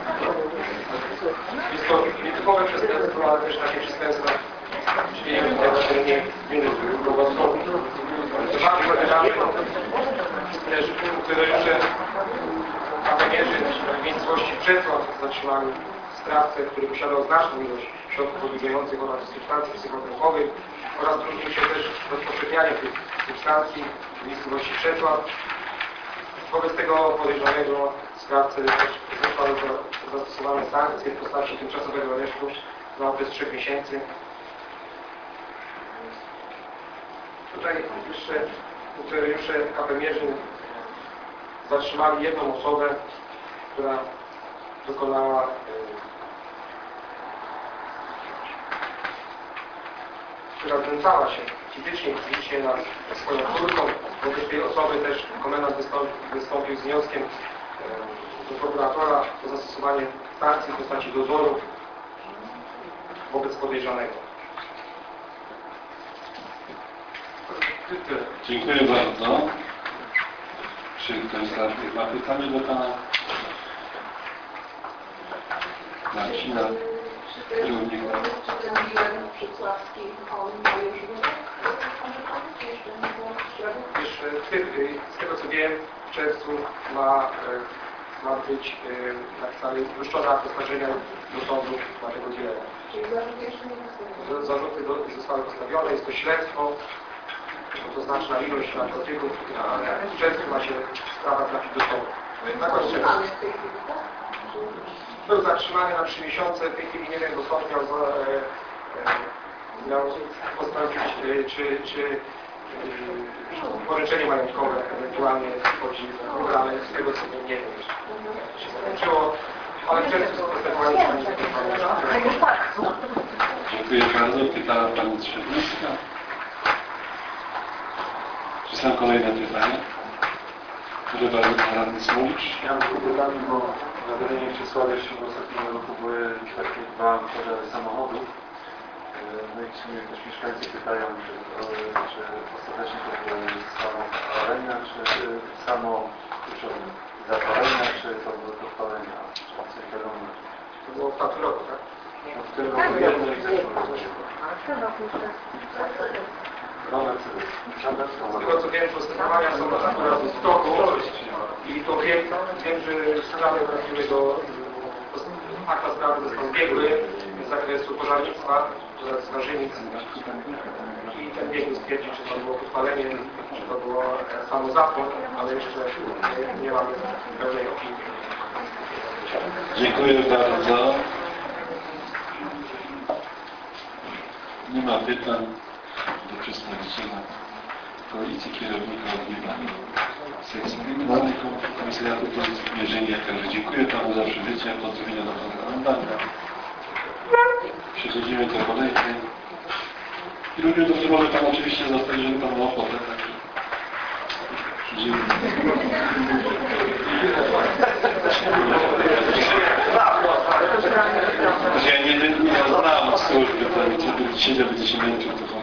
Jest to nietypowe przestępstwo, ale też takie przestępstwa dzieją się na terenie gminy Kołaskowo. Bardzo wyraźnie też funkcjonariusze KP Mierzyn w miejscowości Przetław zatrzymali sprawcę, który posiadał znaczną ilość środków odurzających oraz substancji psychotropowych oraz różnił się też rozpowszechnianie tych substancji w miejscowości Przetław. Wobec tego podejrzanego sprawcy zostały zastosowane sankcje w postaci tymczasowego aresztu na okres 3 miesięcy. Tutaj jeszcze funkcjonariusze KP Mierzyn zatrzymali jedną osobę, która dokonała która znęcała się fizycznie i psychicznie nad swoją córką. Wobec tej osoby też komendant wystąpił z wnioskiem do prokuratora o zastosowanie sankcji w postaci dozoru wobec podejrzanego. Dziękuję bardzo. Czy ktoś z radnych ma pytanie do Pana Marcina Równika? Czy ten bilet wrocławski, on ma już z tego co wiem, w czerwcu ma ma być wyszczona oskarżenia do sądu na tego dzielenia. Czyli zarzut jeszcze nie został. Zarzuty zostały postawione, jest to śledztwo, to znaczna ilość narkotyków, a często ma się sprawa trafić do sądu. Zatrzymany w tej chwili, tak? Był zatrzymany na 3 miesiące, w tej chwili nie wiem, bo sąd miał postanowić, czy poręczenie majątkowe ewentualnie wchodzi w górę, ale z tego co wiem, nie wiem jeszcze. Się skończyło, ale często postępowanie Dziękuję bardzo. Pytała Pani Trzebnicka. Czy są kolejne pytania? Może Pan Radny Smolisz? Ja mam tylko pytanie, bo na terenie Przysławia się w ostatnim roku były takie 2 pożary samochodów. No i w sumie też mieszkańcy pytają, czy ostatecznie to było samo zapalenia, czy samo zapalenia, czy to było podpalenia, czy coś wiadomo. To było w tamtym roku, tak? No w tym roku jedno i zeszłym roku. Z tego co wiem, postępowania są akurat w toku i to wiem, że sprawy trafiły do akta sprawy został biegły z zakresu pożarnictwa, z Narzynic i ten biegły stwierdził, czy to było podpalenie, czy to było samozapłon, ale jeszcze nie mamy pełnej opinii. Dziękuję bardzo. Nie ma pytań do przedstawiciela Koalicji Kierownika Odbywania Sekcji Kryminalnej Komisariatu Policji w Mierzynie. Także dziękuję Panu za przybycie. Pozdrowienia do Pana Komendanta. Przechodzimy do kolejnej. I również może Pan oczywiście zostać, żeby Pan miał ochotę. Także ja nie znam służby, to dzisiaj będzie się męczył, to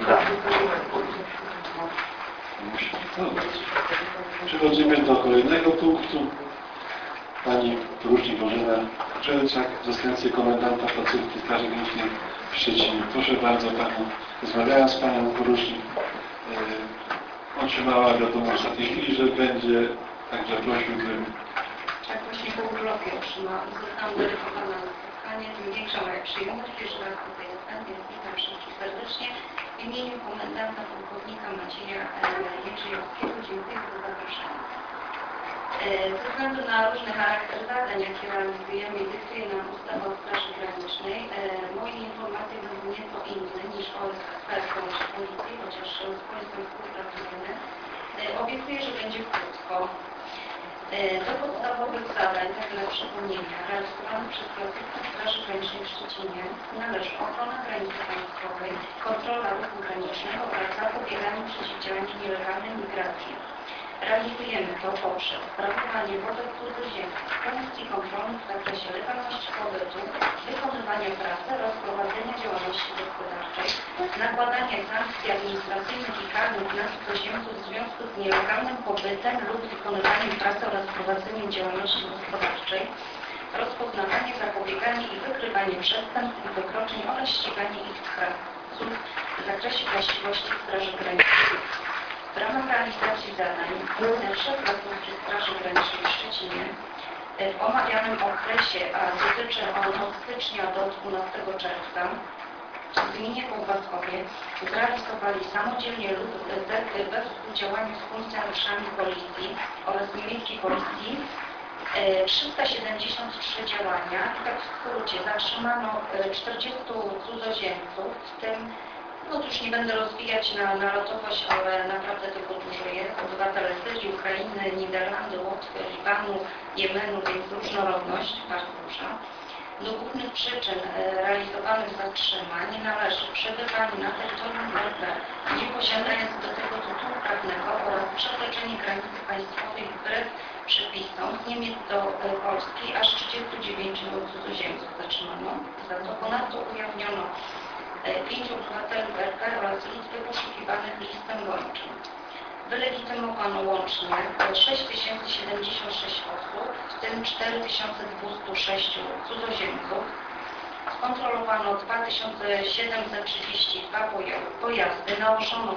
musi pracować. Przechodzimy do kolejnego punktu. Pani porucznik Bożena Żelczak, zastępcy komendanta placówki Straży Granicznej w Szczecinie. Proszę bardzo Pani, rozmawiałem z Panią porucznik, otrzymała wiadomość w tej chwili, że będzie, także prosiłbym. Tak, właśnie po urlopie otrzymałam. Zostałam dedykowana na spotkanie, tym większa moja przyjemność. Pierwszy raz tutaj jestem, więc witam wszystkich serdecznie. W imieniu komendanta pułkownika Macieja Jędrzejowskiego dziękuję za zaproszenie. Ze względu na różny charakter zadań, jakie realizujemy i dyktuje nam ustawa o Straży Granicznej, moje informacje będą nieco inne niż OSP z Policji, chociaż z Policją współpracujemy. Obiecuję, że będzie krótko. Do podstawowych zadań, tak dla przypomnienia, realizowanych przez placówkę Straży Granicznej w Szczecinie należy ochrona granicy państwowej, kontrola ruchu granicznego oraz zapobieganie i przeciwdziałanie nielegalnej migracji. Realizujemy to poprzez sprawowanie wobec cudzoziemców funkcji kontrolnych w zakresie legalności pobytu, wykonywania pracy oraz prowadzenia działalności gospodarczej, nakładania sankcji administracyjnych i karnych na cudzoziemców w związku z nielegalnym pobytem lub wykonywaniem pracy oraz prowadzeniem działalności gospodarczej, rozpoznawanie, zapobieganie i wykrywanie przestępstw i wykroczeń oraz ściganie ich sprawców w zakresie właściwości Straży Granicznej. W ramach realizacji zadań szef placówki Straży Granicznej w Szczecinie w omawianym okresie, a dotyczy on od stycznia do 12 czerwca, w gminie Kołbaskowie zrealizowali samodzielnie lub bez współdziałania z funkcjonariuszami policji oraz niemieckiej policji 373 działania. Tak w skrócie zatrzymano 40 cudzoziemców, w tym no już nie będę rozwijać na lotowość, ale naprawdę tego dużo jest. Obywatele Syrii, Ukrainy, Niderlandy, Łotwy, Libanu, Jemenu, więc różnorodność bardzo duża. Do głównych przyczyn realizowanych zatrzymań należy przebywanie na terytorium RP, nie posiadając do tego tytułu prawnego oraz przekroczenie granicy państwowej wbrew przepisom z Niemiec do Polski, aż 39 cudzoziemców zatrzymano. Za to ponadto ujawniono 5 obywateli RP oraz liczby poszukiwanych listem gończym. Wylegitymowano łącznie 6076 osób, w tym 4206 cudzoziemców. Z Skontrolowano 2732 pojazdy, nałożono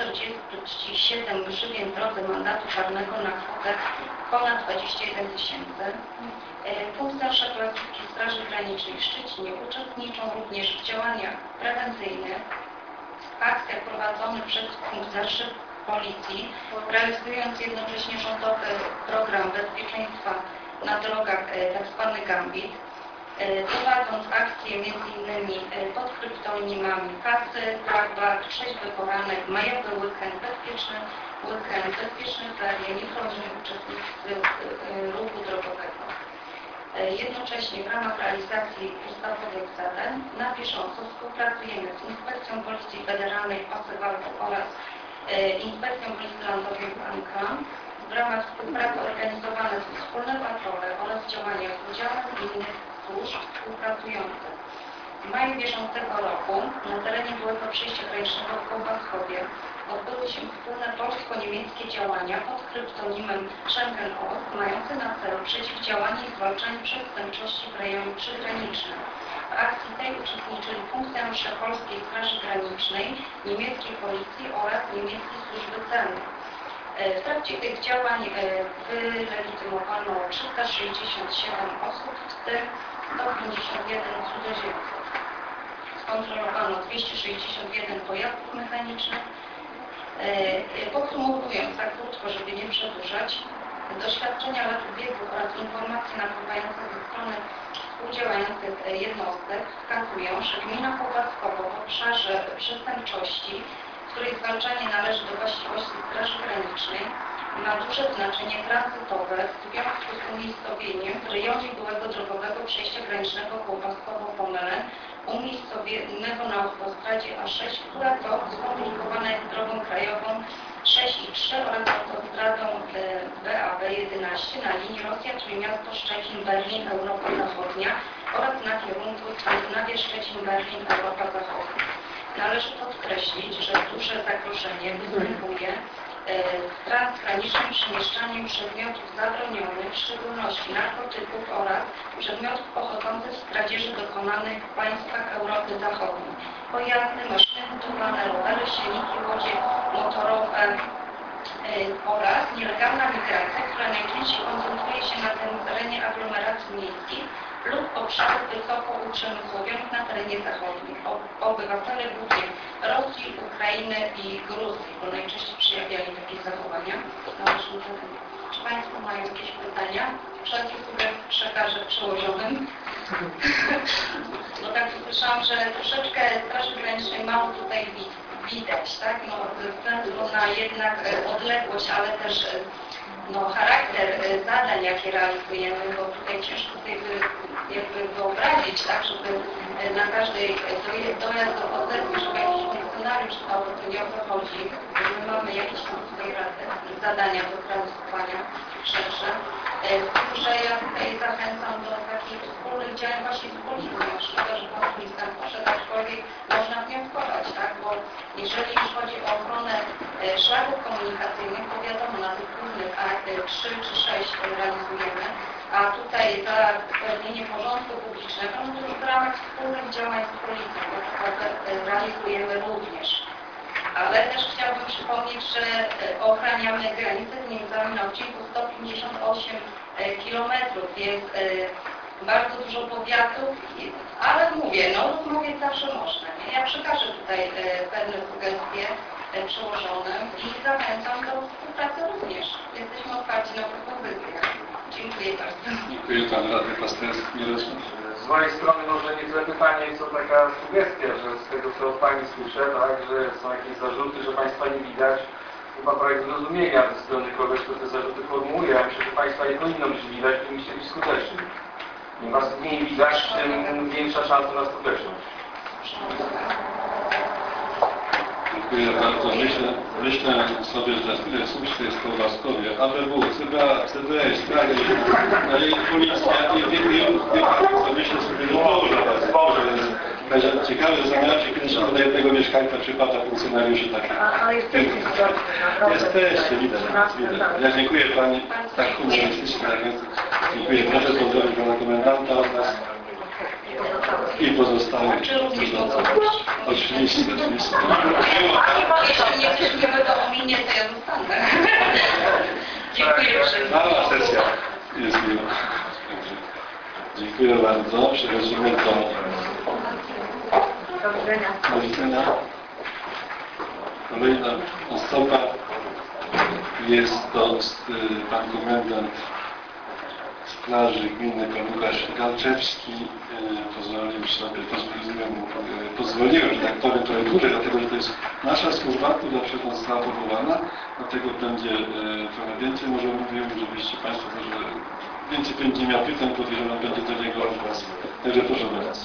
147 grzywien w drodze mandatu karnego na kwotę ponad 21 000. Funkcjonariusze placówki Straży Granicznej w Szczecinie uczestniczą również w działaniach prewencyjnych, akcjach prowadzonych przez funkcjonariuszy Policji, realizując jednocześnie rządowy program bezpieczeństwa na drogach, tzw. Gambit, prowadząc akcje m.in. pod kryptonimami Kasy, Blackback, Trzeźwy Poranek, Majowy Weekend, Bezpieczny Ferie, nie chronimy uczestnicy ruchu drogowego. Jednocześnie w ramach realizacji ustawowych zadań na bieżąco współpracujemy z Inspekcją Policji Federalnej w Pasewalku oraz Inspekcją Policji Landowej w Ankara. W ramach współpracy organizowane są wspólne patrole oraz działania z udziałem innych służb współpracujących. W maju bieżącego roku na terenie byłego przejścia granicznego w Kołbaskowie odbyły się wspólne polsko-niemieckie działania pod kryptonimem Schengen-Ost, mające na celu przeciwdziałanie i zwalczanie przestępczości w rejonie przygranicznym. W akcji tej uczestniczyli funkcjonariusze Polskiej Straży Granicznej, niemieckiej Policji oraz niemieckiej Służby Celnej. W trakcie tych działań wylegitymowano 367 osób, w tym 151 cudzoziemców. Skontrolowano 261 pojazdów mechanicznych. Podsumowując tak krótko, żeby nie przedłużać, doświadczenia lat ubiegłych oraz informacje napływające ze strony współdziałających jednostek wskazują, że gmina Kołbaskowo w obszarze przestępczości, której zwalczanie należy do właściwości Straży Granicznej, ma duże znaczenie tranzytowe w związku z umiejscowieniem w rejonie byłego drogowego przejścia granicznego Kołbaskowo-Pomelen, umiejscowionego na autostradzie A6, która to skomunikowana jest z drogą krajową 6 i 3 oraz autostradą BAB11 na linii Rosja, czyli miasto Szczecin, Berlin, Europa Zachodnia oraz na kierunku Skandynawia, Szczecin, Berlin, Europa Zachodnia. Należy podkreślić, że duże zagrożenie występuje z transgranicznym przemieszczaniem przedmiotów zabronionych, w szczególności narkotyków oraz przedmiotów pochodzących z kradzieży dokonanych w państwach Europy Zachodniej. Pojazdy, maszyny budowlane, rowery, silniki, łodzie motorowe oraz nielegalna migracja, która najczęściej koncentruje się na terenie aglomeracji miejskich lub obszarów wysoko uprzemysłowionych na terenie zachodnim. Obywatele głównie Rosji, Ukrainy i Gruzji, bo najczęściej przejawiali takie zachowania. Czy Państwo mają jakieś pytania? Wszelkie sobie przekażę przełożonym. No tak słyszałam, że troszeczkę Straży Granicznej mało tutaj widać, tak? No, ze względu na jednak odległość, ale też charakter zadań, jakie realizujemy, bo tutaj ciężko sobie jakby wyobrazić, tak, żeby na każdej dojazd do posesji, żeby jakiś funkcjonariusz stał, to nie o to chodzi. My mamy jakieś tam swoje zadania do realizowania szersze. Z że ja tutaj zachęcam do takich wspólnych działań właśnie z policją. Szkoda, że Pan Minister poszedł, aczkolwiek można wnioskować, tak, bo jeżeli już chodzi o ochronę szlaków komunikacyjnych, to wiadomo, na tych głównych 3 czy 6 realizujemy, a tutaj za zapewnienie porządku publicznego, no to już w ramach wspólnych działań z policją realizujemy również. Ale też chciałabym przypomnieć, że ochraniamy granice z Niemcami na odcinku 158 km, więc bardzo dużo powiatów, ale mówię, rozmawiać zawsze można. Nie? Ja przekażę tutaj pewne sugestie przełożonym i zachęcam do współpracy również. Jesteśmy otwarci na propozycje. Dziękuję bardzo. Dziękuję Pan Radny Pasterski. Z mojej strony może nie tyle pytanie, co taka sugestia, że z tego co od Pani słyszę, tak, że są jakieś zarzuty, że Państwa nie widać. Chyba projekt zrozumienia ze strony kogoś, kto te zarzuty formułuje. Ja myślę, że Państwa nie powinno być widać, powinniście być skuteczni. Im Was mniej widać, tym większa szansa na skuteczność. Dziękuję bardzo. Myślę sobie, że słuszne jest w Kołbaskowie. ABW, CBA, CBS, Straga, Policja i myślę sobie, że Boże, jest ciekawe, że zamiast się kiedyś do jednego mieszkańca przypada funkcjonariuszy takich. Ale jesteście Jesteście, widać. Ja dziękuję Pani, tak humanistycznie. Dziękuję. Proszę pozdrowić Pana Komendanta od nas. i pozostałych. Czy również podstawowości? Oczywiście, oczywiście. Jeśli mnie coś miłego ominie, to ja zostanę. Dziękuję wszystkim. Mała sesja jest miła. Dziękuję bardzo. Przechodzimy do... Do widzenia. Kolejna osoba jest to pan komendant Straży Gminy pan Łukasz Galczewski. Pozwoliłem, że tak powiem, trochę dłużej, dlatego że to jest nasza służba, która przez nas została powołana, dlatego będzie trochę więcej. Może mówiłem, żebyście Państwo też więcej będzie miał pytań, podejrzewam będzie do niego od Was. Także proszę bardzo.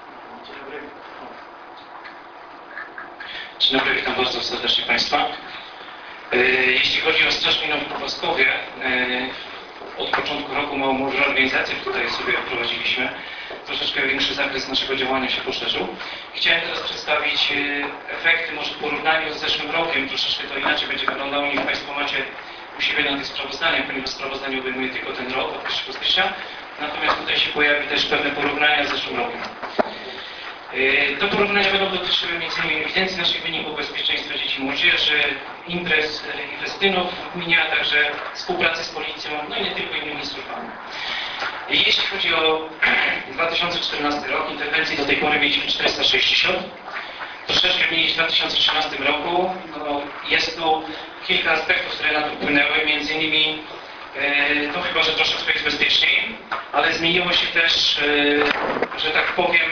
Dzień dobry, witam bardzo serdecznie Państwa. Jeśli chodzi o Straż Gminową w Powązkowie, od początku roku małą reorganizację tutaj sobie wprowadziliśmy. Troszeczkę większy zakres naszego działania się poszerzył. Chciałem teraz przedstawić efekty, może w porównaniu z zeszłym rokiem. Troszeczkę to inaczej będzie wyglądało niż Państwo macie u siebie na tych sprawozdaniach, ponieważ sprawozdanie obejmuje tylko ten rok od 1 stycznia. Natomiast tutaj się pojawi też pewne porównania z zeszłym rokiem. To porównania będą dotyczyły m.in. ewidencji naszych wyników bezpieczeństwa dzieci i młodzieży, imprez i festynów w gminie, a także współpracy z policją, no i nie tylko innymi służbami. Jeśli chodzi o 2014 rok, interwencji do tej pory mieliśmy 460, troszeczkę mniej niż w 2013 roku. No, jest tu kilka aspektów, które na to wpłynęły, m.in. to chyba, że troszeczkę jest bezpieczniej, ale zmieniło się też, że tak powiem,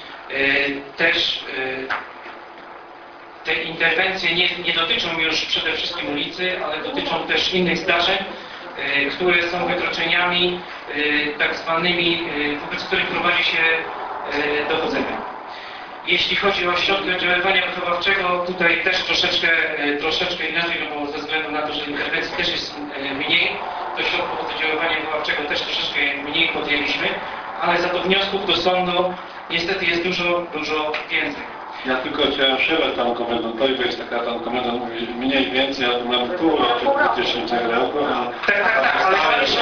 te interwencje nie dotyczą już przede wszystkim ulicy, ale dotyczą też innych zdarzeń, które są wykroczeniami tak zwanymi, wobec których prowadzi się dochodzenie. Jeśli chodzi o środki oddziaływania wychowawczego, tutaj też troszeczkę inaczej, no bo ze względu na to, że interwencji też jest mniej, to środków oddziaływania wychowawczego też troszeczkę mniej podjęliśmy, ale za to wniosków do sądu niestety jest dużo więcej. Ja tylko chciałem przerwać panu komendantowi, bo jest taka, pan komendant mówi mniej więcej, ale mamy pół roku 2010 roku. Tak, ale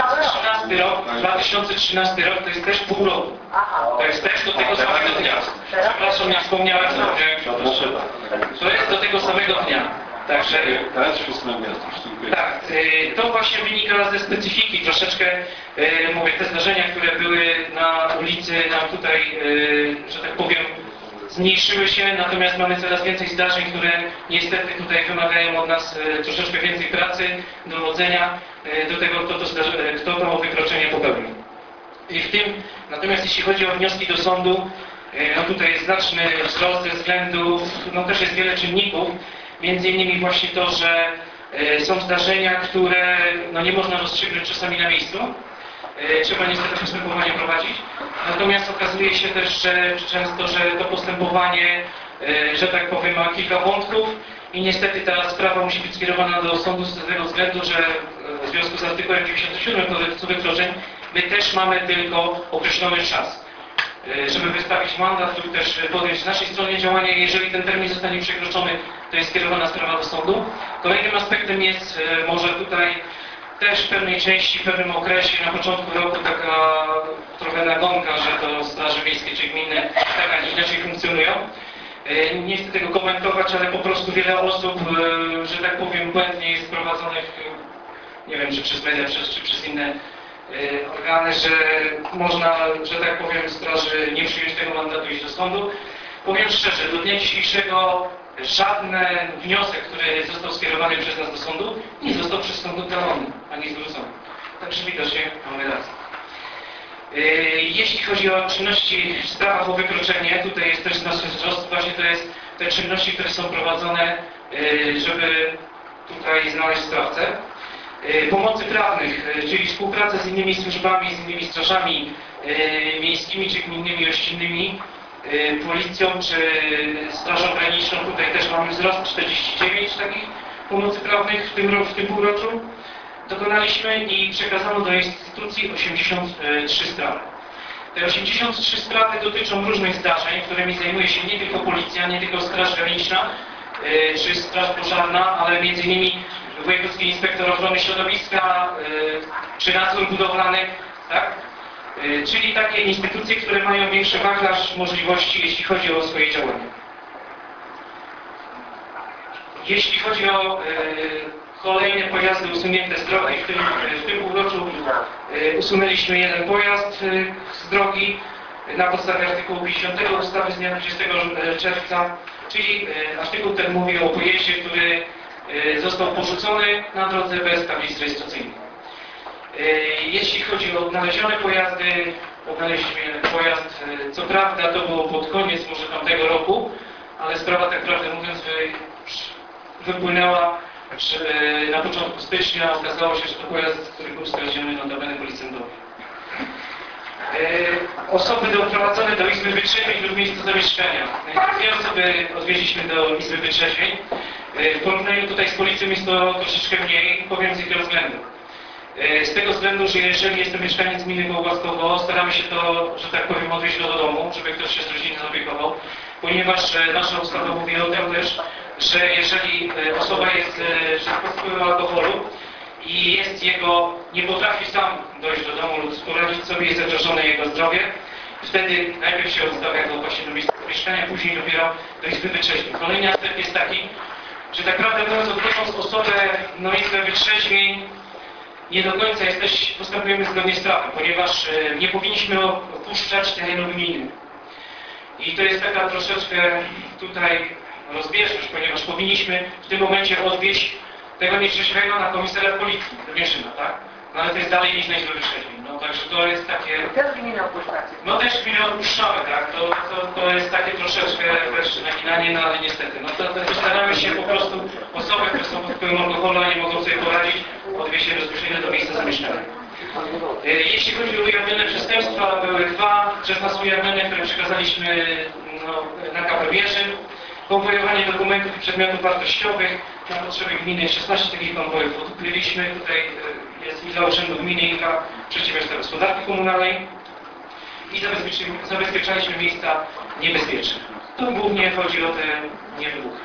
2013 rok to jest też pół roku. To jest też do tego samego dnia. Przepraszam, nie wspomniałem sobie. To jest do tego samego dnia. Także, teraz wszystko miasto. tak, to właśnie wynika ze specyfiki troszeczkę, mówię, te zdarzenia, które były na ulicy, nam tutaj, że tak powiem, zmniejszyły się, natomiast mamy coraz więcej zdarzeń, które niestety tutaj wymagają od nas troszeczkę więcej pracy, dowodzenia do tego, kto to wykroczenie popełnił. I w tym, natomiast jeśli chodzi o wnioski do sądu, no tutaj jest znaczny wzrost ze względu, no też jest wiele czynników, między innymi właśnie to, że są zdarzenia, które no nie można rozstrzygnąć czasami na miejscu. Trzeba niestety postępowanie prowadzić. Natomiast okazuje się też, że często, że to postępowanie, że tak powiem, ma kilka wątków i niestety ta sprawa musi być skierowana do sądu z tego względu, że w związku z artykułem 97 Kodeksu Wykroczeń my też mamy tylko określony czas, żeby wystawić mandat lub też podjąć z naszej strony działania. Jeżeli ten termin zostanie przekroczony, to jest skierowana sprawa do sądu. Kolejnym aspektem jest może tutaj też w pewnej części, w pewnym okresie, na początku roku taka trochę nagonka, że to straże miejskie czy gminy tak, a nie inaczej funkcjonują. Nie chcę tego komentować, ale po prostu wiele osób, że tak powiem, błędnie jest prowadzonych, nie wiem, czy przez media, czy przez inne organy, że można, że tak powiem, straży nie przyjąć tego mandatu i iść do sądu. Powiem szczerze, do dnia dzisiejszego żaden wniosek, który został skierowany przez nas do sądu, nie został przez sąd oddalony, ani zwrócony. Także widocznie mamy rację. Jeśli chodzi o czynności w sprawach o wykroczenie, tutaj jest też znaczny wzrost. Właśnie to jest te czynności, które są prowadzone, żeby tutaj znaleźć sprawcę. Pomocy prawnych, czyli współpraca z innymi służbami, z innymi strażami miejskimi czy gminnymi, roślinnymi, policją czy strażą graniczną. Tutaj też mamy wzrost 49 takich pomocy prawnych w tym półroczu dokonaliśmy i przekazano do instytucji 83 sprawy. Te 83 sprawy dotyczą różnych zdarzeń, którymi zajmuje się nie tylko policja, nie tylko straż graniczna czy straż pożarna, ale m.in. Wojewódzki Inspektor Ochrony Środowiska czy nadzór budowlany, tak? czyli takie instytucje, które mają większy wachlarz możliwości, jeśli chodzi o swoje działania. Jeśli chodzi o kolejne pojazdy usunięte z drogi, w tym półroczu usunęliśmy jeden pojazd z drogi na podstawie artykułu 50 ustawy z dnia 20 czerwca, czyli artykuł ten mówi o pojeździe, który został porzucony na drodze bez tablic rejestracyjnych. Jeśli chodzi o odnalezione pojazdy, odnaleźliśmy pojazd, co prawda to było pod koniec może tamtego roku, ale sprawa tak prawdę mówiąc wypłynęła na początku stycznia. Okazało się, że to pojazd, który był skradziony notabene policjantowi. Osoby doprowadzone do Izby Wytrzeźwień lub miejsca zamieszkania. Dwie osoby odwieźliśmy do Izby Wytrzeźwień. W porównaniu tutaj z policją jest to troszeczkę mniej, powiem z jakiego względu. Z tego względu, że jeżeli jest to mieszkaniec gminy Kołbaskowo, staramy się to, że tak powiem, odwieźć do domu, żeby ktoś się z rodziny zaopiekował, ponieważ nasza ustawa mówi o tym też, że jeżeli osoba jest pod wpływem alkoholu i nie potrafi sam dojść do domu lub poradzić sobie, jest zagrożone jego zdrowie, wtedy najpierw się odstawia go właśnie do miejsca mieszkania, później dopiero do Izby Wytrzeźwień. Kolejny aspekt jest taki, że tak naprawdę mówiąc, odnosząc osobę na Izbę Wytrzeźwień, nie do końca postępujemy zgodnie z prawem, ponieważ nie powinniśmy opuszczać terenu gminy. I to jest taka troszeczkę tutaj rozbieżność, ponieważ powinniśmy w tym momencie odwieźć tego nietrzeźwego na komisariat policji do Mieszyna, tak? No ale to jest dalej niż na Izbę Wytrzeźwień. No także to jest takie... Też gminę opuszczacie. No też gminę opuszczamy, tak? To jest takie troszeczkę też naginanie, no ale niestety. No to staramy się po prostu osoby, które są pod wpływem alkoholu, a nie mogą sobie poradzić, odwieźć się bezpośrednio do miejsca zamieszkania. Jeśli chodzi o ujawnione przestępstwa, były dwa przez nas ujawnione, które przekazaliśmy na KPMierzy. Konwojowanie dokumentów i przedmiotów wartościowych na potrzeby gminy. 16 takich konwojów odkryliśmy. Tutaj jest i dla urzędu gminy, i dla przedsiębiorstwa gospodarki komunalnej. I zabezpieczaliśmy miejsca niebezpieczne. Tu głównie chodzi o te niewybuchy.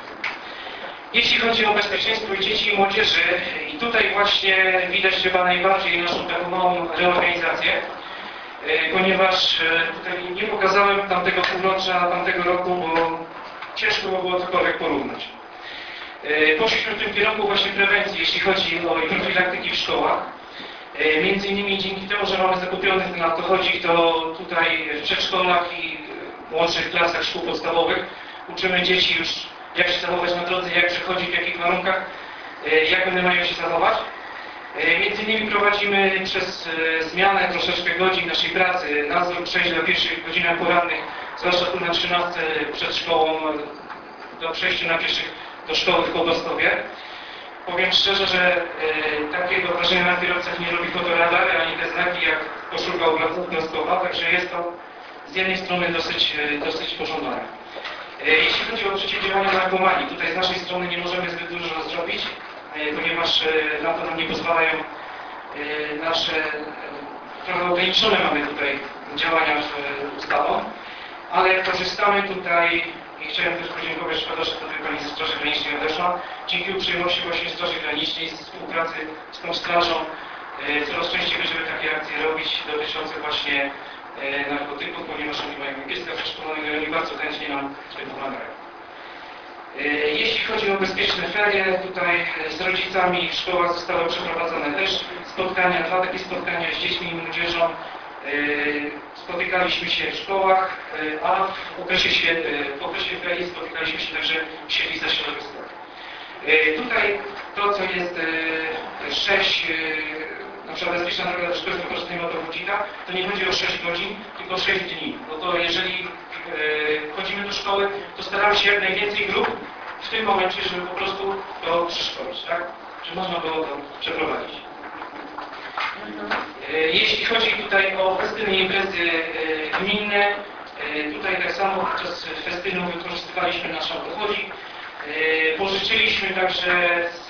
Jeśli chodzi o bezpieczeństwo dzieci i młodzieży, i tutaj właśnie widać chyba najbardziej naszą taką małą reorganizację, ponieważ tutaj nie pokazałem tamtego półrocza, tamtego roku, bo ciężko było cokolwiek porównać. Poszliśmy w tym kierunku właśnie prewencji, jeśli chodzi o profilaktyki w szkołach. Między innymi dzięki temu, że mamy zakupionych na to chodzi, to tutaj w przedszkolach i młodszych klasach szkół podstawowych uczymy dzieci już, jak się zachować na drodze, jak przechodzić, w jakich warunkach, jak one mają się zachować. Między innymi prowadzimy przez zmianę troszeczkę godzin naszej pracy nadzór przejść do pierwszych godzinach porannych, zwłaszcza tu na 13 przed szkołą, do przejścia na pieszych do szkoły w Kołbaskowie. Powiem szczerze, że takiego wrażenia na kierowcach nie robi fotoradar, ani te znaki jak koszulka obrazkowa, także jest to z jednej strony dosyć pożądane. Jeśli chodzi o przeciwdziałanie narkomanii, tutaj z naszej strony nie możemy zbyt dużo zrobić, ponieważ na to nam nie pozwalają nasze trochę ograniczone mamy tutaj działania ustawą, ale korzystamy tutaj i chciałem też podziękować, szkoda, że tutaj Pani ze Straży Granicznej odeszła. Dzięki uprzejmości właśnie Straży Granicznej z współpracy z tą strażą coraz częściej będziemy takie akcje robić dotyczące właśnie narkotyków, ponieważ oni mają pieska przeszkolonego i oni bardzo chętnie nam w tym pomagają. Jeśli chodzi o bezpieczne ferie, tutaj z rodzicami w szkołach zostały przeprowadzone też spotkania, dwa takie spotkania z dziećmi i młodzieżą. Spotykaliśmy się w szkołach, a w okresie ferii spotykaliśmy się także w siedliskach środowiskowych. Tutaj to, co jest 6, na przykład bezpieczna droga do szkoły z wykorzystaniem autobudzika, to nie chodzi o 6 godzin, tylko 6 dni. Bo to jeżeli chodzimy do szkoły, to staramy się jak najwięcej grup w tym momencie, żeby po prostu to przeszkolić, tak? Żeby można było to przeprowadzić. Jeśli chodzi tutaj o festyny i imprezy gminne, tutaj tak samo podczas festynu wykorzystywaliśmy nasz autochodzik. Pożyczyliśmy także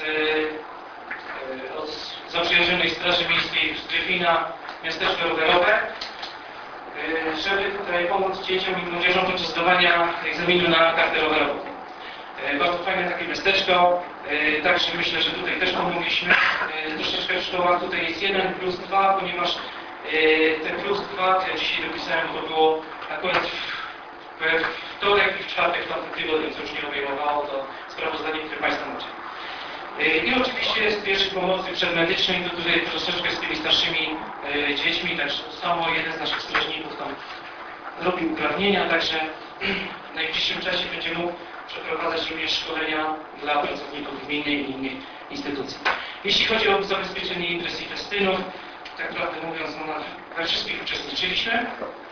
od zaprzyjaźnionej Straży Miejskiej z Gryfina miasteczko rowerowe, żeby tutaj pomóc dzieciom i młodzieżom podczas zdawania egzaminu na kartę rowerową. Bardzo fajne takie miasteczko, także myślę, że tutaj też pomogliśmy troszeczkę w szkołach. Tutaj jest 1+2, ponieważ Ten plus 2, to ja dzisiaj dopisałem, to było akurat we wtorek i w czwartek w tamtym tygodniu, co już nie obejmowało to sprawozdanie, które Państwo macie. I oczywiście z pierwszej pomocy przedmedycznej, to tutaj troszeczkę z tymi starszymi dziećmi, także samo jeden z naszych strażników tam robił uprawnienia, także w najbliższym czasie będzie mógł przeprowadzać również szkolenia dla pracowników gminy i innych instytucji. Jeśli chodzi o zabezpieczenie imprez i festynów, tak prawdę mówiąc, we wszystkich uczestniczyliśmy.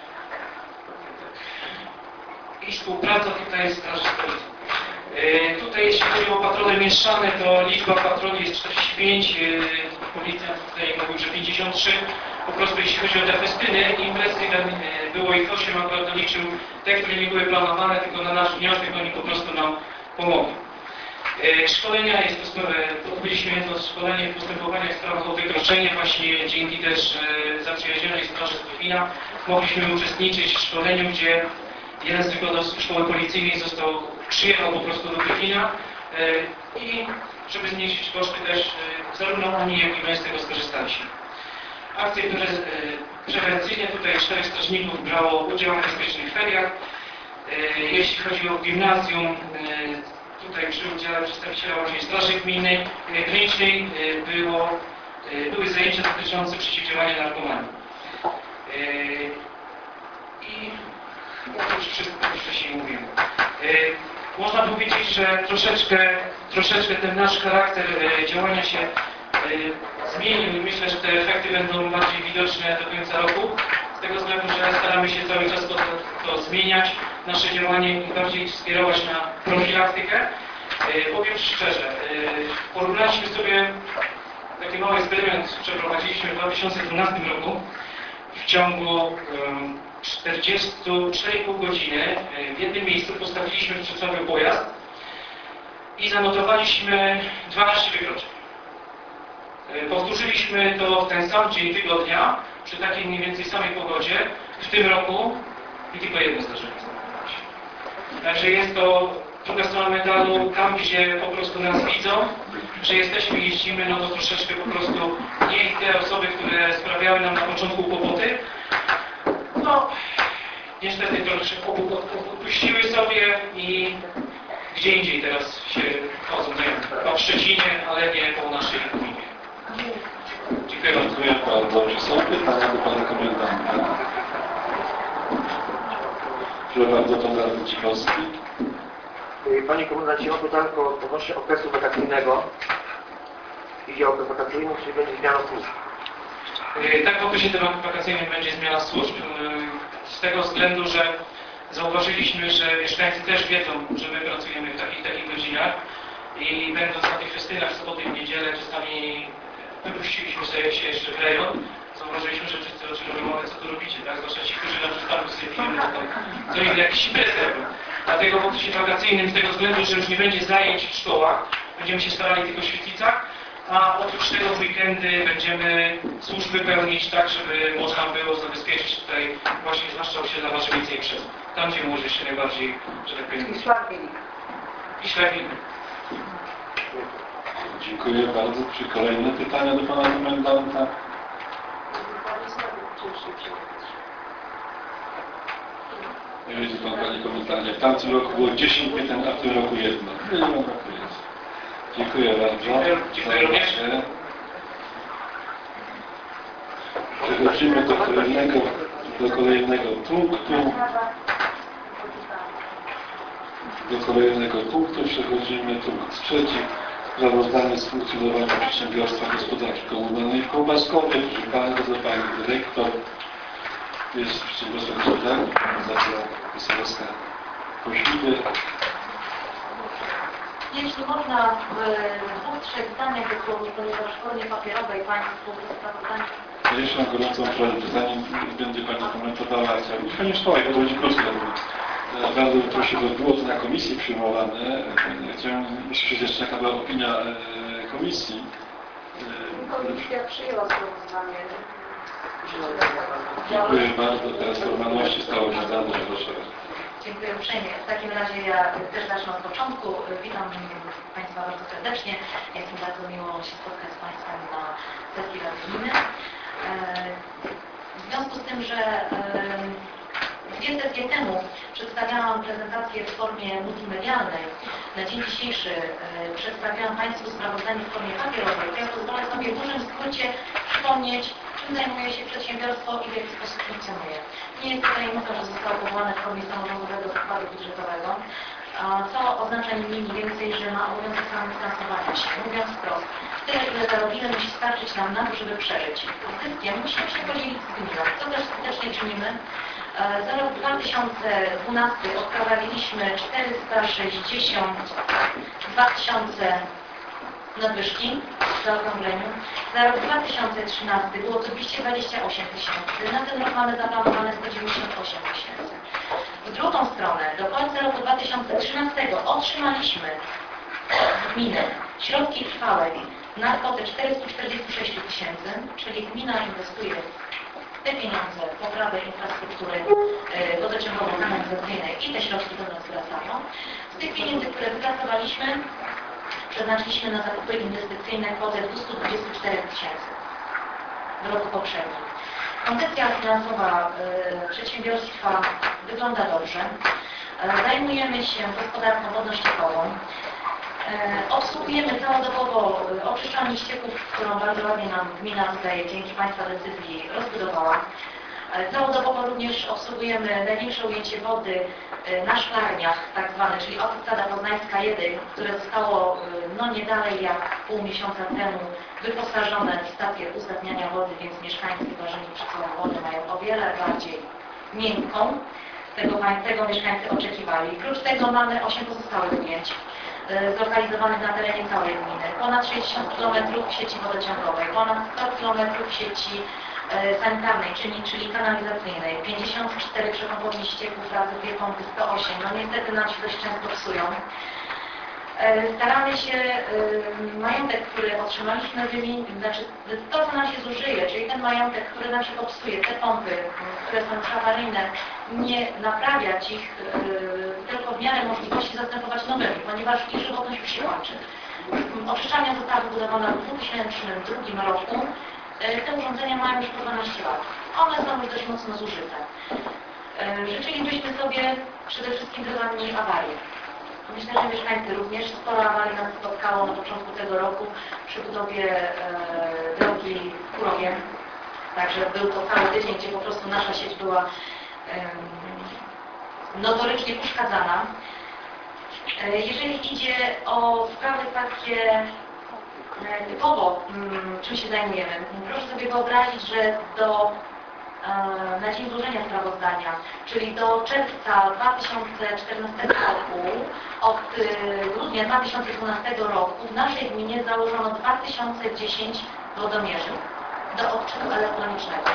I współpraca tutaj z Straży Stołecznej. Tutaj jeśli chodzi o patrole mieszane, to liczba patroli jest 45, policjant tutaj mówił, że 53. Po prostu jeśli chodzi o te festyny, imprezy, było ich 8, akurat doliczył te, które nie były planowane, tylko na nasz wniosek oni po prostu nam pomogli. Szkolenia, odbyliśmy jedno szkolenie w postępowaniach w sprawach o wykroczenie, właśnie dzięki też zaprzyjaźnionej Straży z Gdynia mogliśmy uczestniczyć w szkoleniu, gdzie jeden z wykładowców szkoły policyjnej przyjechał po prostu do Gdynia i żeby zmniejszyć koszty też zarówno oni, jak i my z tego skorzystaliśmy. Akcje prewencyjne, tutaj 4 strażników brało udział w bezpiecznych feriach. Jeśli chodzi o gimnazjum, tutaj przy udziale przedstawiciela właśnie Straży Gminnej, Klinicznej były zajęcia dotyczące przeciwdziałania narkomanii. I to już wszystko wcześniej mówiłem. Można powiedzieć, że troszeczkę ten nasz charakter działania się zmienił i myślę, że te efekty będą bardziej widoczne do końca roku. Z tego względu, że staramy się cały czas to zmieniać, nasze działanie i bardziej skierować na profilaktykę. Powiem szczerze, porównaliśmy sobie taki mały eksperyment, przeprowadziliśmy w 2012 roku. W ciągu 44,5 godziny w jednym miejscu postawiliśmy w Wrocławiu pojazd i zanotowaliśmy 12 wykroczeń. Powtórzyliśmy to w ten sam dzień tygodnia, przy takiej mniej więcej samej pogodzie, w tym roku i tylko jedno zdarzenie zanotowaliśmy. Także jest to druga strona medalu, tam gdzie po prostu nas widzą, że jesteśmy, jeździmy, no to troszeczkę po prostu nie te osoby, które sprawiały nam na początku kłopoty, no niestety troszeczkę odpuściły sobie i gdzie indziej teraz się chodzą, nie wiem, w Szczecinie, ale nie po naszej gminie. Dziękuję bardzo. Dziękuję bardzo. Czy są pytania do Pana Komendanta? Proszę bardzo, Pan Radny Cichowski. Panie Komendancie, mam pytanko odnośnie okresu wakacyjnego. Idzie okres wakacyjny, czyli będzie zmiana służb? Tak, w okresie wakacyjnym będzie zmiana służb. Z tego względu, że zauważyliśmy, że mieszkańcy też wiedzą, że my pracujemy w takich godzinach i będąc na tych festynach w soboty i w niedzielę czasami wypuściliśmy się jeszcze w rejon. Zauważyliśmy, że wszyscy oczywiście mówią, co tu robicie, tak? Zwłaszcza ci, którzy na przystanku sobie filmy, co inne jakieś imprezy robią. Dlatego w okresie wakacyjnym, z tego względu, że już nie będzie zajęć w szkołach, będziemy się starali tylko w świetlicach, a oprócz tego w weekendy będziemy służby pełnić tak, żeby można było zabezpieczyć tutaj właśnie zwłaszcza osiedla Warzywice i Przezów. Tam, gdzie młodzież się najbardziej, że tak powiem... I Szlachwiny. Dziękuję bardzo. Czy kolejne pytania do Pana Komendanta? Nie widzi Pan, Panie Komendancie. W tamtym roku było 10 pytań, a w tym roku jedno. Nie mam brakuje. Dziękuję bardzo. Dziękuję również. Przechodzimy do kolejnego punktu. Przechodzimy punkt trzeci. Sprawozdanie z funkcjonowania przedsiębiorstwa gospodarki komunalnej w Kołbaskowie. Proszę bardzo, Pani Dyrektor. Jest przedsiębiorstwo gospodarki, organizacja Wysocka Kośliwy. Jeśli można w 2-3 zdaniach dosłownie, ponieważ w formie papierowej Państwu sprawozdanie. Jeszcze mam gorącą prośbę, zanim będzie Pani komentowała, chciałbym Pani Szkoła, to będzie krótko. Bardzo bym prosił, by było to na komisji przyjmowane. Chciałem usłyszeć jeszcze jaka była opinia komisji. Komisja przyjęła sprawozdanie. Dziękuję bardzo. Teraz formalności stało się zdane. Proszę. Dziękuję uprzejmie. W takim razie ja też zacznę od początku. Witam Państwa bardzo serdecznie. Jest mi bardzo miło się spotkać z Państwem na sesji Rady Gminy. W związku z tym, że dwie sesje temu przedstawiałam prezentację w formie multimedialnej, na dzień dzisiejszy przedstawiałam Państwu sprawozdanie w formie papierowej, to ja pozwolę sobie w dużym skrócie przypomnieć, czym zajmuje się przedsiębiorstwo i w jaki sposób funkcjonuje. Nie jest to tajemnicą, że zostało powołane w formie samorządowego zakładu budżetowego, co oznacza mniej więcej, że ma obowiązek samofinansowania się. Mówiąc wprost, tyle, ile zarobimy, musi starczyć nam na to, żeby przeżyć. Zyskiem musimy się podzielić z gminą, co też skutecznie czynimy. Za rok 2012 odprowadziliśmy 462 000 nadwyżki w zaokrągleniu. Za rok 2013 było to 228 000. Na ten rok mamy zaplanowane 198 000. W drugą stronę, do końca roku 2013 otrzymaliśmy z gminy środki trwałe na kwotę 446 000, czyli gmina inwestuje te pieniądze w poprawę infrastruktury wodociągowo-kanalizacyjnej i te środki do nas wracają. Z tych pieniędzy, które wypracowaliśmy, przeznaczyliśmy na zakupy inwestycyjne kwotę 224 000 w roku poprzednim. Koncepcja finansowa przedsiębiorstwa wygląda dobrze. Zajmujemy się gospodarką wodno-ściekową. Obsługujemy całodobowo oczyszczalnię ścieków, którą bardzo ładnie nam gmina tutaj dzięki Państwa decyzji rozbudowała. Całodobowo również obsługujemy największe ujęcie wody na szklarniach, tak zwane, czyli autostrada poznańska 1, które zostało nie dalej jak pół miesiąca temu wyposażone w stację uzdatniania wody, więc mieszkańcy Ważeni Przysłowa Wody mają o wiele bardziej miękką. Tego mieszkańcy oczekiwali. Prócz tego mamy 8 pozostałych ujęć zlokalizowanych na terenie całej gminy. Ponad 60 km sieci wodociągowej, ponad 100 km sieci sanitarnej, czyli kanalizacyjnej, 54 przepompowni ścieków razy 2 pompy 108. No niestety nam się dość często psują. Staramy się majątek, który otrzymaliśmy, znaczy to, co nam się zużyje, czyli ten majątek, który nam się popsuje, te pompy, które są już awaryjne, nie naprawiać ich, tylko w miarę możliwości zastępować nowymi, ponieważ ich żywotność już się kończy. Oczyszczalnia została wybudowana w 2002 roku. Te urządzenia mają już po 12 lat. One są już dość mocno zużyte. Życzylibyśmy sobie przede wszystkim dużo mniej awarii. Myślę, że mieszkańcy również sporo awarii nas spotkało na początku tego roku przy budowie drogi w Kurowie. Także był to cały tydzień, gdzie po prostu nasza sieć była notorycznie uszkadzana. Jeżeli idzie o sprawy takie typowo, czym się zajmujemy, proszę sobie wyobrazić, że na dzień złożenia sprawozdania, czyli do czerwca 2014 roku, od grudnia 2012 roku w naszej gminie założono 2010 wodomierzy do odczytu elektronicznego.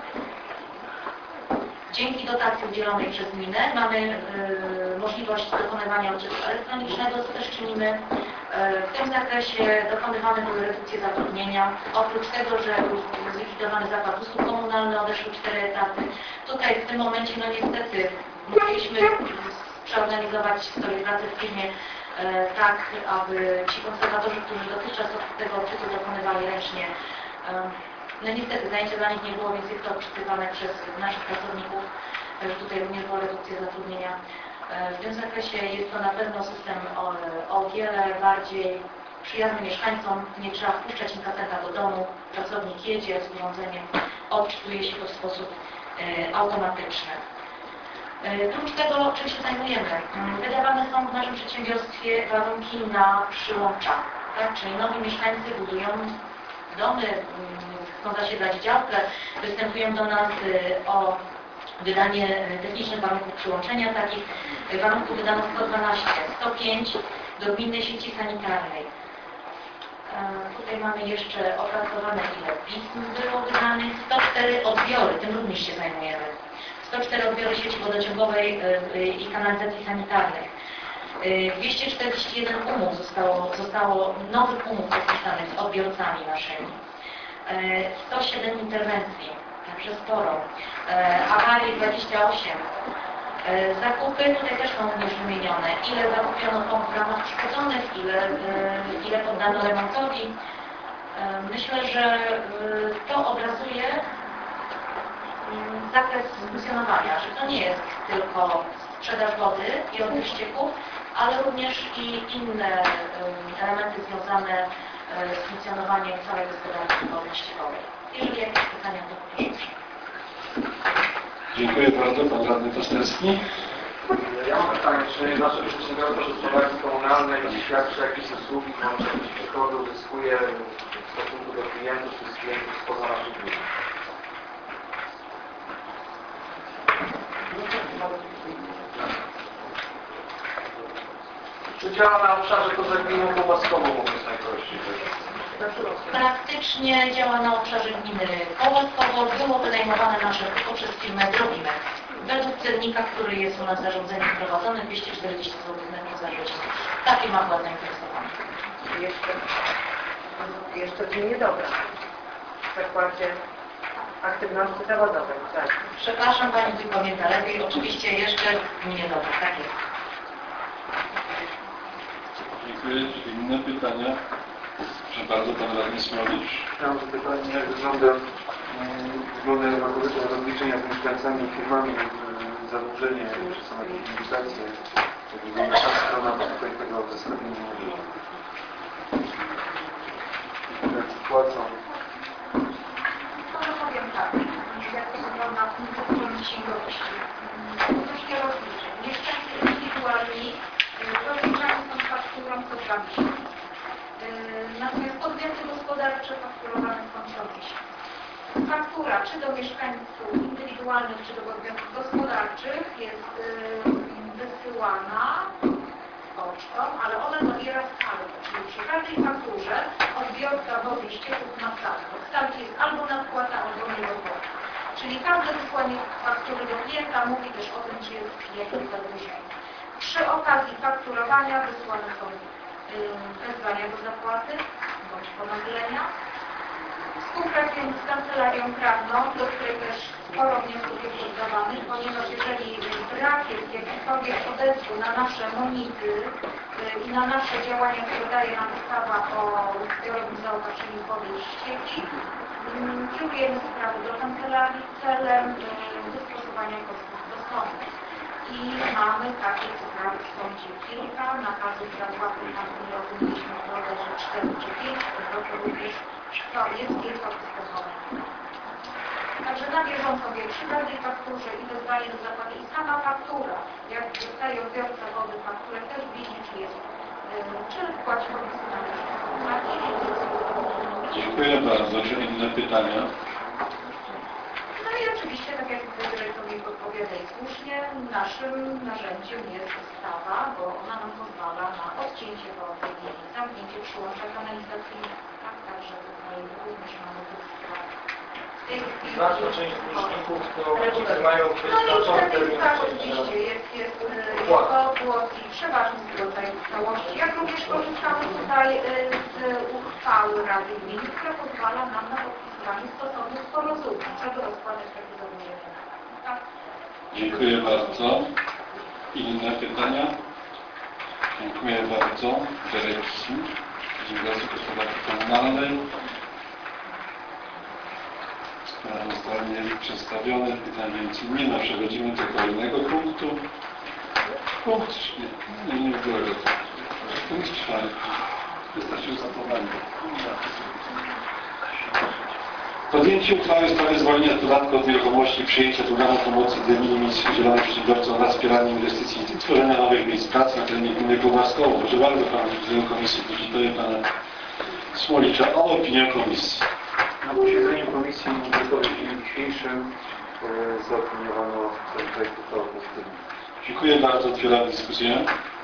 Dzięki dotacji udzielonej przez gminę mamy możliwość dokonywania odczytu elektronicznego, co też czynimy. W tym zakresie dokonywane były redukcje zatrudnienia. Oprócz tego, że był zlikwidowany zakład usług komunalnych, odeszły 4 etaty. Tutaj w tym momencie, no niestety, musieliśmy przeorganizować historię pracy w firmie tak, aby ci konserwatorzy, którzy dotychczas tego odczytu dokonywali ręcznie, no niestety zajęcia dla nich nie było, więc jest to odczytywane przez naszych pracowników. Także tutaj również była redukcja zatrudnienia. W tym zakresie jest to na pewno system o wiele bardziej przyjazny mieszkańcom. Nie trzeba wpuszczać im kaseta do domu. Pracownik jedzie z urządzeniem, odczytuje się to w sposób automatyczny. Prócz tego, czym się zajmujemy? Wydawane są w naszym przedsiębiorstwie warunki na przyłącza. Tak? Czyli nowi mieszkańcy budują domy, chcą zasiedlać działkę, występują do nas o wydanie technicznych warunków przyłączenia. Takich warunków wydano 112, 105 do gminnej sieci sanitarnej. Tutaj mamy jeszcze opracowane, ile pism było wydanych. 104 odbiory, tym również się zajmujemy. 104 odbiory sieci wodociągowej i kanalizacji sanitarnych. 241 umów zostało nowych umów podpisanych z odbiorcami naszymi. 107 interwencji, także sporo. Awarii 28. Zakupy tutaj też są również wymienione. Ile zakupiono pomp w ramach przychodzonych, ile poddano remontowi. Myślę, że to obrazuje zakres funkcjonowania, że to nie jest tylko sprzedaż wody i owych ścieków, ale również i inne elementy związane z funkcjonowaniem całej gospodarki wodnej ściekowej. Jeżeli jakieś pytania, to proszę. Dziękuję bardzo. Pan Radny Pasterski. Ja mam pytanie, czy nasze przedsiębiorstwo gospodarki komunalnej świadczy jakieś usługi, może jakieś przychody uzyskuje w stosunku do klientów, czy z klientów spoza naszych biur? Czy działa na obszarze poza gminą Kołaskowo, mówiąc najprościej? Praktycznie działa na obszarze gminy Kołaskowo. Było wynajmowane nasze poprzez firmę Drobimex. Według cennika, który jest u nas w zarządzeniu wprowadzony, 240 zł netto za godzinę. Takie ma wkład zainteresowany. Jeszcze w gminie Dobra. W zakładzie aktywności zawodowej, tak. Przepraszam Pani, tu pamięta lepiej. Oczywiście jeszcze w gminie Dobra. Tak jest. Dziękuję. Czy inne pytania? Proszę bardzo, Pan Radny Smolicz. Ja mam pytanie, jak wygląda rozliczenia z mieszkańcami i firmami, zadłużenie, czy są jakieś indykacje, jak wygląda ta strona tutaj tego zestawienia, jak płacą. No powiem tak, jak to wygląda w punkcie księgowości. Troszkę rozliczeń. Mieszkańcy indywidualni rozliczani są fakturą co 2 miesiące. Natomiast podmioty gospodarcze fakturowane są co miesiąc. Faktura czy do mieszkańców indywidualnych, czy do podmiotów gospodarczych jest wysyłana pocztą, ale ona zawiera saldo. Czyli przy każdej fakturze odbiorca wody i ścieków ma saldo. W saldzie jest albo nadpłata, albo niedopłata. Czyli każde wysłanie faktury do klienta mówi też o tym, czy jest jakieś zadłużenie. Przy okazji fakturowania wysłane są wezwania do zapłaty bądź ponowlenia. Współpracujemy z kancelarią prawną, do której też sporo wniosków jest oddawanych, ponieważ jeżeli brak jest jakichkolwiek odezwu na nasze monity i na nasze działania, które daje nam ustawa o zbiorowym zaopatrzeniu wody i ścieki, kierujemy sprawy do kancelarii celem wystosowania kosztów do sądu. I mamy takie sprawy w sądzie kilka, nakazów zapłaty w tamtym roku mieliśmy bodajże 4 czy 5, w tym roku również jest kilka postępowań. Także na bieżąco wie, przy każdej fakturze i wezwanie do zapłaty i sama faktura, jak dostaje odbiorca wody fakturę, też widzi, czy płaci komisjonalnie. Dziękuję bardzo. Czy inne pytania? No i oczywiście, tak jak dyrektor podpowiada i słusznie, naszym narzędziem jest ustawa, bo ona nam pozwala na odcięcie wody i zamknięcie przyłącza kanalizacyjnych, tak, także tutaj również mamy tych spraw. Znaczna część dłużników to mają wyznaczony termin. Tak, oczywiście, jest odgłos i przeważnie zgoda w całości. Jak również korzystamy tutaj z uchwały Rady Gminy, która pozwala nam na podpisywanie stosownych porozumień, żeby rozkładać takie zadłużenie. Tak? Dziękuję bardzo. Inne pytania? Dziękuję bardzo. Dyrekcji Przedsiębiorstwa Gospodarki Komunalnej. Sprawozdanie przedstawione. Pytań więcej nie ma. Przechodzimy do kolejnego punktu. Punkt nie było. Punkt 4. Wystarczy zapowanie. Podjęcie uchwały w sprawie zwolnienia z podatku od nieruchomości, przyjęcia programu pomocy de minimis udzielonej przedsiębiorcom oraz wspierania inwestycji i tworzenia nowych miejsc pracy na terenie gminy Kołaskowo. Proszę bardzo Pana Prezydentu Komisji Budżetowej, Pana Smolicza, o opinię Komisji. Na posiedzeniu Komisji Budżetowej w dniu dzisiejszym zaopiniowano ten projekt uchwały pozytywnie. Dziękuję bardzo. Otwieram dyskusję.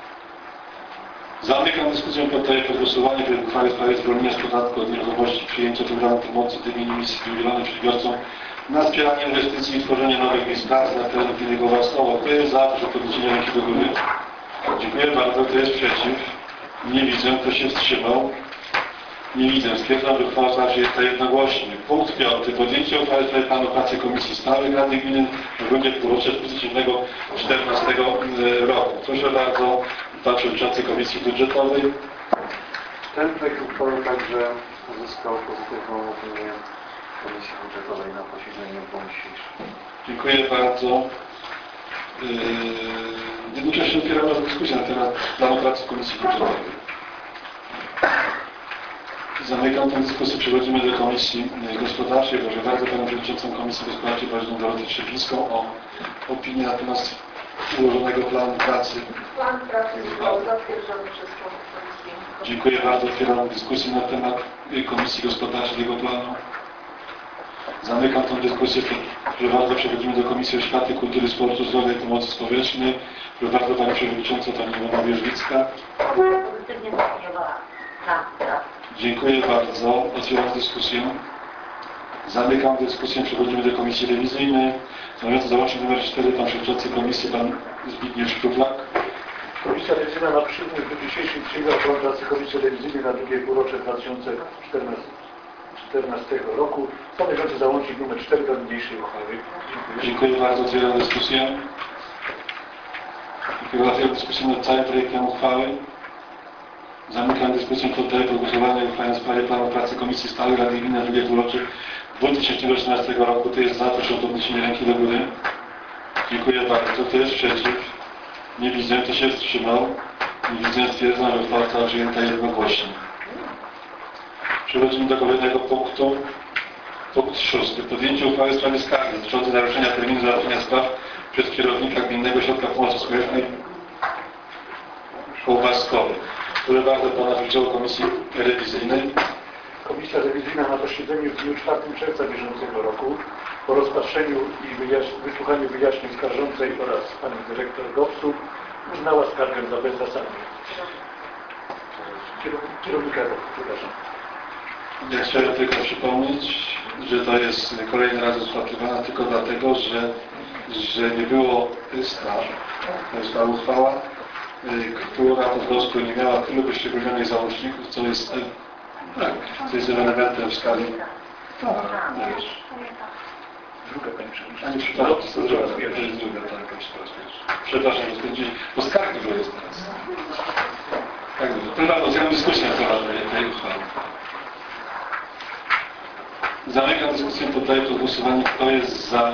Zamykam dyskusję. Poddaję pod głosowanie projekt uchwały w sprawie zwolnienia z podatku od nieruchomości, przyjęcia programu pomocy de minimis udzielonej przedsiębiorcom na wspieranie inwestycji i tworzenie nowych miejsc pracy na terenie gminy Kołaskowo. Kto jest za? Proszę o podniesienie ręki do góry. Dziękuję bardzo. Kto jest przeciw? Nie widzę. Kto się wstrzymał? Nie widzę. Stwierdzam, że uchwała stała się jednogłośnie. Punkt 5. Podjęcie uchwały w sprawie planu pracy Komisji Stałej Rady Gminy w gruncie półrocza 2014 roku. Proszę bardzo, Pan Przewodniczący Komisji Budżetowej. Ten projekt uchwały także uzyskał pozytywną opinię Komisji Budżetowej na posiedzeniu w dniu dzisiejszym. Dziękuję bardzo. Jednocześnie otwieramy dyskusję na temat planu pracy Komisji Budżetowej. Zamykam tę dyskusję. Przechodzimy do Komisji Gospodarczej. Proszę bardzo Panią Przewodniczącą Komisji Gospodarczej, Panią Dorotę Trzepińską o opinię na temat ułożonego planu pracy. Plan pracy został zatwierdzony przez Komisję. Dziękuję bardzo. Otwieram dyskusję na temat Komisji Gospodarczej tego planu. Zamykam tę dyskusję. Proszę bardzo, przechodzimy do Komisji Oświaty, Kultury, Sportu, Zdrowia i Pomocy Społecznej. Proszę bardzo Pani Przewodnicząca, Pani Iwona Wierzbicka. Pozytywnie zdefiniowała plan pracy. Dziękuję bardzo. Otwieram dyskusję. Zamykam dyskusję. Przechodzimy do Komisji Rewizyjnej. Zamawiający załącznik nr 4, Pan Przewodniczący Komisji, Pan Zbigniew Szpruchlak. Komisja Rewizyjna na przyjemność w dniu dzisiejszym przyjęła plan pracy Komisji Rewizyjnej na drugie półrocze 2014 roku, stanowiący załącznik nr 4 do niniejszej uchwały. Dziękuję. Dziękuję bardzo. Otwieram dyskusję. Otwieram dyskusję nad całym projektem uchwały. Zamykam dyskusję. Poddaję pod głosowanie uchwałę w sprawie planu pracy Komisji Stałej Rady Gminy na drugie półrocze 2013 roku. Kto jest za, proszę o podniesienie ręki do góry. Dziękuję bardzo. Kto jest przeciw? Nie widzę. Kto się wstrzymał? Nie widzę. Stwierdzam, że uchwała została przyjęta jednogłośnie. Przechodzimy do kolejnego punktu. Punkt 6. Podjęcie uchwały w sprawie skargi dotyczącej naruszenia terminu załatwienia spraw przez kierownika Gminnego Ośrodka Pomocy Społecznej Kołbaskowy. Dziękuję bardzo Pana Przewodniczącego Komisji Rewizyjnej. Komisja Rewizyjna na posiedzeniu w dniu 4 czerwca bieżącego roku po rozpatrzeniu i wysłuchaniu wyjaśnień skarżącej oraz Pani Dyrektor GOPS-u uznała skargę za bezzasadną. Kierownika GOPS-u, przepraszam. Ja chciałem tylko przypomnieć, że to jest kolejny raz rozpatrywana tylko dlatego, że nie było ta uchwała, która po prostu nie miała tylu wyszczególnionych załączników, co jest elementem w skali. Tak, wiesz. Druga Pani Przewodnicząca. Ani przepraszam, to jest druga, tak, przepraszam, że spędzili, bo skarg dużo jest teraz. Tak, dużo. Teraz otwieram dyskusję na temat tej uchwały. Zamykam dyskusję, poddaję pod głosowanie, kto jest za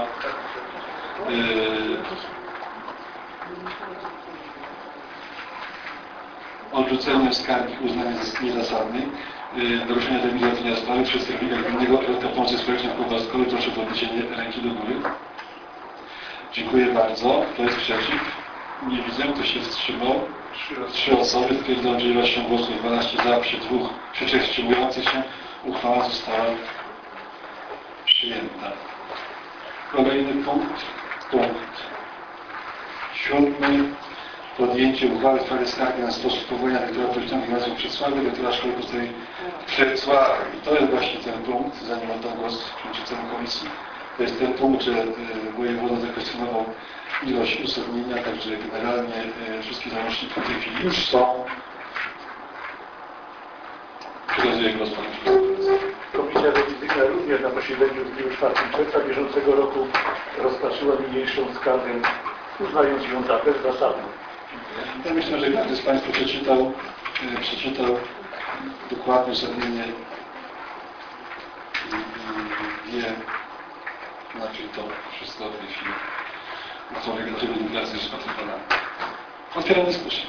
odrzuceniem skargi uznania za niezasadnej, naruszenia terminu załatwienia sprawy przez kierownika Gminnego Ośrodka Pomocy Społecznej w Kołbaskowie. Proszę o podniesienie ręki do góry. Dziękuję bardzo. Kto jest przeciw? Nie widzę. Kto się wstrzymał? 3 osoby. Stwierdzam, że ilością głosów 12 za, przy 3 wstrzymujących się uchwała została przyjęta. Kolejny punkt 7. Podjęcie uchwały w sprawie skargi na sposób powołania dyrektora Policznego Gimnazjum w Przedsławiu, dyrektora Szkoły Podstawowej w Przedsławiu. I to jest właśnie ten punkt, zanim oddam głos przewodniczącemu komisji. To jest ten punkt, że wojewoda zakwestionował ilość uzasadnienia, także generalnie wszystkie załączniki w tej chwili już są. Przekazuję głos panu przewodniczącemu. Komisja Rewizyjna również na posiedzeniu w dniu 4 czerwca bieżącego roku rozpatrzyła niniejszą skargę, uznając ją za bezzasadną. Ja myślę, że każdy z Państwa przeczytał dokładnie uzasadnienie i wie, na czym to wszystko w tej chwili uchwałuje, dlaczego inflacja jest rozpatrywana. Otwieram dyskusję.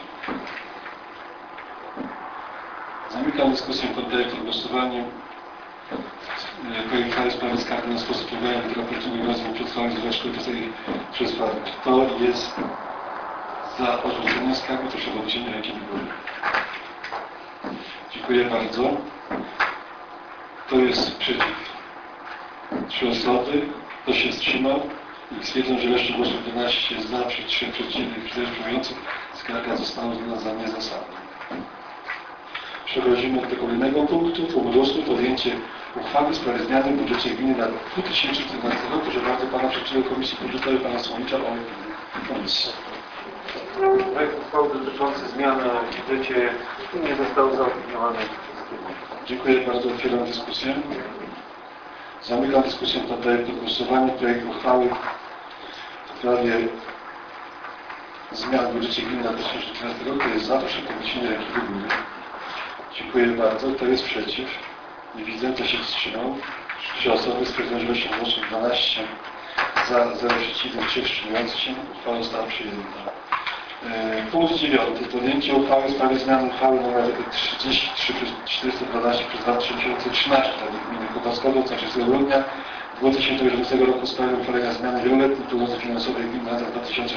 Zamykam dyskusję, poddaję pod głosowanie projekt uchwały w sprawie skargi na sposób powołania dyrektora Policznego Gimnazjum w Przedsławiu z Szkoły Podstawowej w Przedsławiu. Kto jest za odrzuceniem skargi, proszę o podniesienie ręki do góry. Dziękuję bardzo. Kto jest przeciw? 3 osoby. Kto się wstrzymał? I stwierdzam, że ilością głosów 12 za, przy 3 przeciwnych, 4 wstrzymujących. Skarga została uznana za niezasadną. Przechodzimy do kolejnego punktu. Punkt 8. Podjęcie uchwały w sprawie zmiany w budżecie gminy na 2014 rok. Proszę bardzo Pana Przewodniczącego Komisji Budżetowej, Pana Słownicza o komisji. Projekt uchwały dotyczący zmiany w budżecie nie został zaopiniowany. Dziękuję bardzo. Otwieram dyskusję. Zamykam dyskusję. Poddaję pod głosowanie projekt uchwały w sprawie zmian w budżecie gminy na 2014 rok. Kto jest za, proszę o podniesienie ręki do góry. Dziękuję bardzo. Kto jest przeciw? Nie widzę. Kto się wstrzymał? 3 osoby, stwierdzono, że 8 głosów, 12 za, 0 przeciwnych, 3 wstrzymujących się. Uchwała została przyjęta. Punkt 9. Podjęcie uchwały w sprawie zmiany uchwały nr 33/412 przez 2013 Rady Gminy Kowalskiego z 30 grudnia 2011 roku w sprawie uchwalenia zmiany wieloletniej prognozy finansowej gminy na lata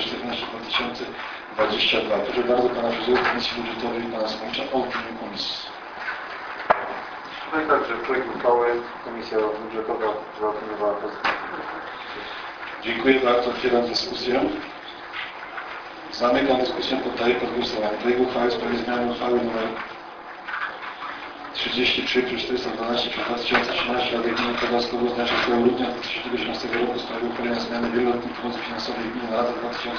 2014-2022. Proszę bardzo pana prezydenta Komisji Budżetowej i pana Smolcza o opinię komisji. No i także projekt uchwały Komisja Budżetowa zaopiniowała pozytywnie. Dziękuję bardzo. Otwieram dyskusję. Zamykam dyskusję. Poddaję pod głosowanie. Projekt uchwały w sprawie zmiany uchwały nr 33/412 przez 2013 Rady Gminy Kowalskiego z dnia 6 grudnia 2018 roku w sprawie uchwalenia zmiany wieloletniej prognozy finansowej gminy na lata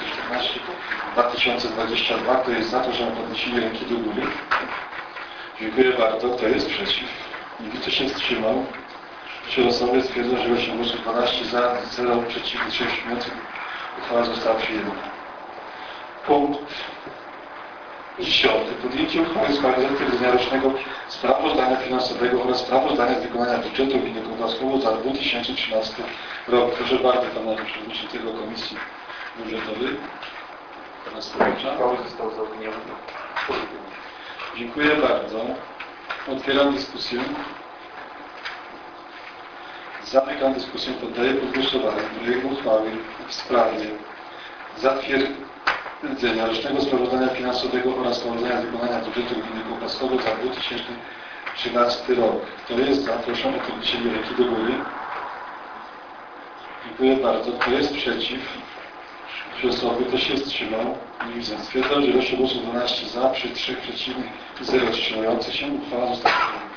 2014-2022. Kto jest za to, że podniesienie ręki do góry? Dziękuję bardzo. Kto jest przeciw? Nie widzę, się wstrzymał. 3 osoby stwierdzą, że 8 głosów, 12 za, 0 przeciwnych, 6 wstrzymujących. Uchwała została przyjęta. Punkt 10. Podjęcie uchwały w sprawie zatwierdzenia rocznego sprawozdania finansowego oraz sprawozdania z wykonania budżetu gminy Kowalskiego za 2013 rok. Proszę bardzo pana przewodniczącego Komisji Budżetowej, pana Smolcza. Uchwała została zaopiniowana pozytywnie. Dziękuję bardzo. Otwieram dyskusję. Zamykam dyskusję. Poddaję pod głosowanie projekt uchwały w sprawie zatwierdzenia rocznego sprawozdania finansowego oraz sprawozdania z wykonania budżetu gminy Kowalskiego za 2013 rok. Kto jest za? Proszę o podniesienie ręki do góry. Dziękuję bardzo. Kto jest przeciw? 3 osoby. Kto się wstrzymał? Nie widzę. Stwierdzam, że 8 głosów, 12 za, przy 3 przeciwnych i 0 wstrzymujących się. Uchwała została przyjęta.